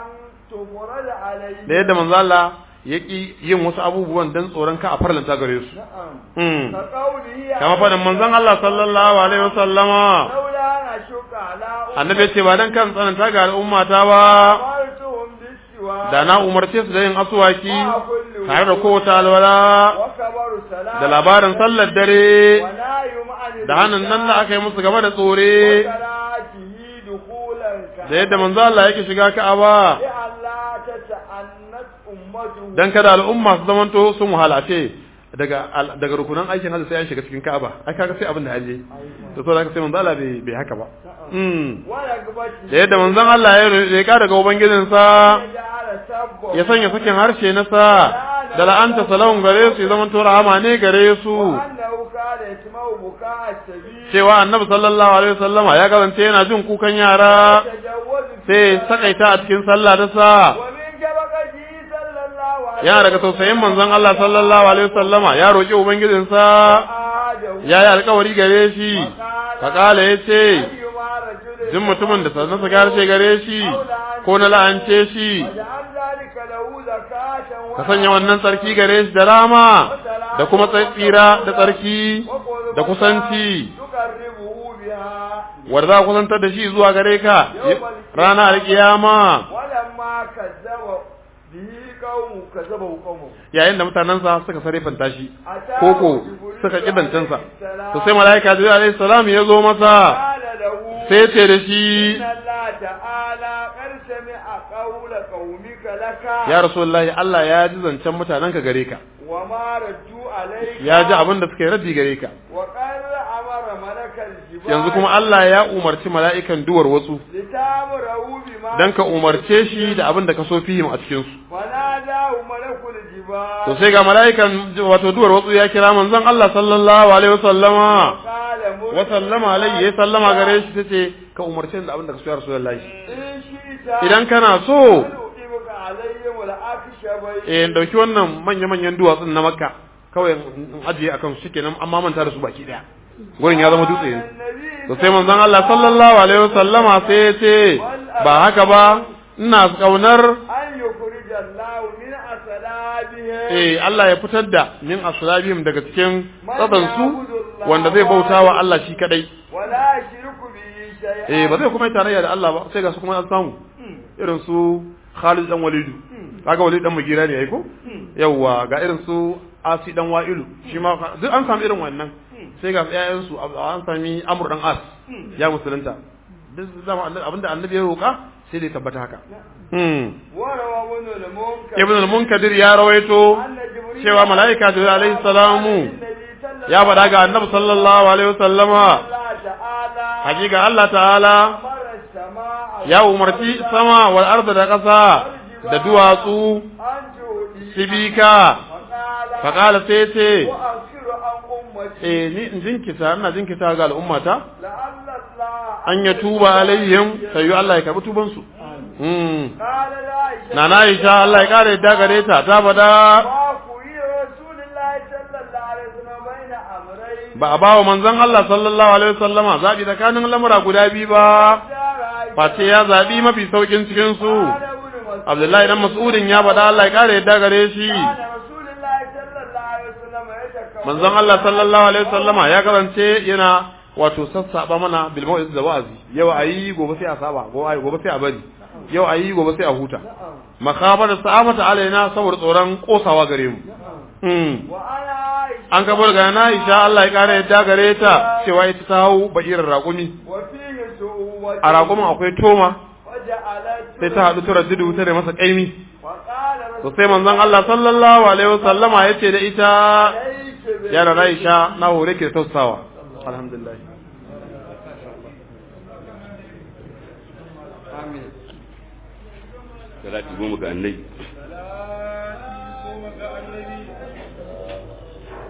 da yadda manzo Allah yaki yin wasu abubuwan dan tsoron ka a farlanta gare su mm kama faɗin manzon Allah sallallahu alaihi wasallama annabi ce ba dan kan tsananta ga al'umma ta ba da na umarce su da yin aswaki tare da kowace alwala da labarin sallar dare da hannun nan da aka yi musu gaba da tsore da yadda manzo Allah yake shiga Ka'aba dan kada al'umma su zamanto sun wahalace daga daga rukunan aikin hajji sai an shiga cikin Ka'aba ai kaga sai abin da haje to so haka sai manzo Allah bai bai haka ba mm da yadda manzon Allah ya rika daga ubangijin sa ya sanya sakin harshe na sa da la'anta salawun gare su ya zamanto rahama ne gare su cewa annabi sallallahu alaihi wasallama ya kasance yana jin kukan yara sai sakaita a cikin sallah da sa yana daga tausayin manzon Allah sallallahu alaihi wasallama ya roki ubangijinsa ya yi alƙawari gare shi fakala yace duk mutumin da sannan sa garshe gare shi ko na la'ance shi ka sanya wannan tsarki gare shi da rama da kuma tsira da tsarki da kusanci wanda za ku kusantar da shi zuwa gare ka rana alkiyama yayin da mutanensa suka sarrafanta shi koko suka kidantansa to sai malaika jibril alaihi salam ya zo masa sai ce da shi ya rasulullahi Allah ya ji zancen mutanenka gare ka ya ji abin da suka yi raddi gare ka yanzu kuma Allah ya umarci mala'ikan duwar wasu dan ka umarce shi da abin da ka so fihim a cikin su الجبال to sai ga mala'ikan wato duwar watsu ya kira manzon Allah sallallahu alaihi wasallama قال wa sallama alaihi ya sallama gare shi tace ka umarce ni da abin da ka so ya rasulullahi إن شئت idan kana so أطيبك عليهم والأكشبين eh dauki wannan manya manyan duwatsun na makka kawai in ajiye akan su kenan amma manta da su baki daya gurin ya zama dutse النبي to sai manzon Allah sallallahu alaihi wasallama sai ya ce ba haka ba ina kaunar أن يخرج الله من أصلابهم eh Allah ya fitar da min aslabihim daga cikin tsadan su wanda zai bautawa Allah shi kadai ولا يشرك به شيئا eh ba zai kuma yi tarayya da Allah ba sai ga su kuma an samu irin su Khalid dan Walidu kaga Walid dan Mugira ne ai ko yawa ga irin su Asi dan Wa'ilu shi ma duk an samu irin wannan sai ga ƴaƴan su an sami Amr dan As ya musulunta duk zama abinda annabi ya roka sai dai tabbata haka hmm وروى ابن المنكر Ibn al-Munkadir ya rawaito أن جبريل cewa malaika Jibril alaihi salamu النبي صلى ya faɗa ga annabi sallallahu alaihi wasallama الله تعالى hakika Allah ta'ala أمر السماء ya umarci sama wal arda da ƙasa da duwatsu أن تؤدي sibika فقال faqala sai ce وأذكر عن أمتي eh ni in jinkita ina jinkita ga al'ummata لعل الله an ya tuba alaihim sai Allah ya karbi tuban su mm قال لا na na Aisha Allah ya kare da gare ta ta fada ما قوي رسول الله صلى الله عليه وسلم بين أمرين ba a bawa manzon Allah sallallahu alaihi wasallama zabi tsakanin lamura guda biyu ba face ya zabi mafi saukin cikin su Abdullahi dan Mas'udin ya bada Allah ya kare yadda gare shi manzon Allah sallallahu alaihi wasallama ya karance yana wato sassaba mana bil mau'iz da wa'azi yau ayi gobe sai a saba gobe ayi gobe sai a bari yau ayi gobe sai a huta makhabar sa'amata alaina saboda tsoron kosawa gare mu mm an kabar ga na Aisha Allah ya kare yadda gare ta cewa ita ta hau bakirar raƙumi a raƙumin akwai toma sai ta haɗu tura dudu ta da masa ƙaimi to sai manzon Allah sallallahu alaihi wasallama yace da ita ya da Aisha na hore ki da tausawa alhamdulillah salatu goma ga annabi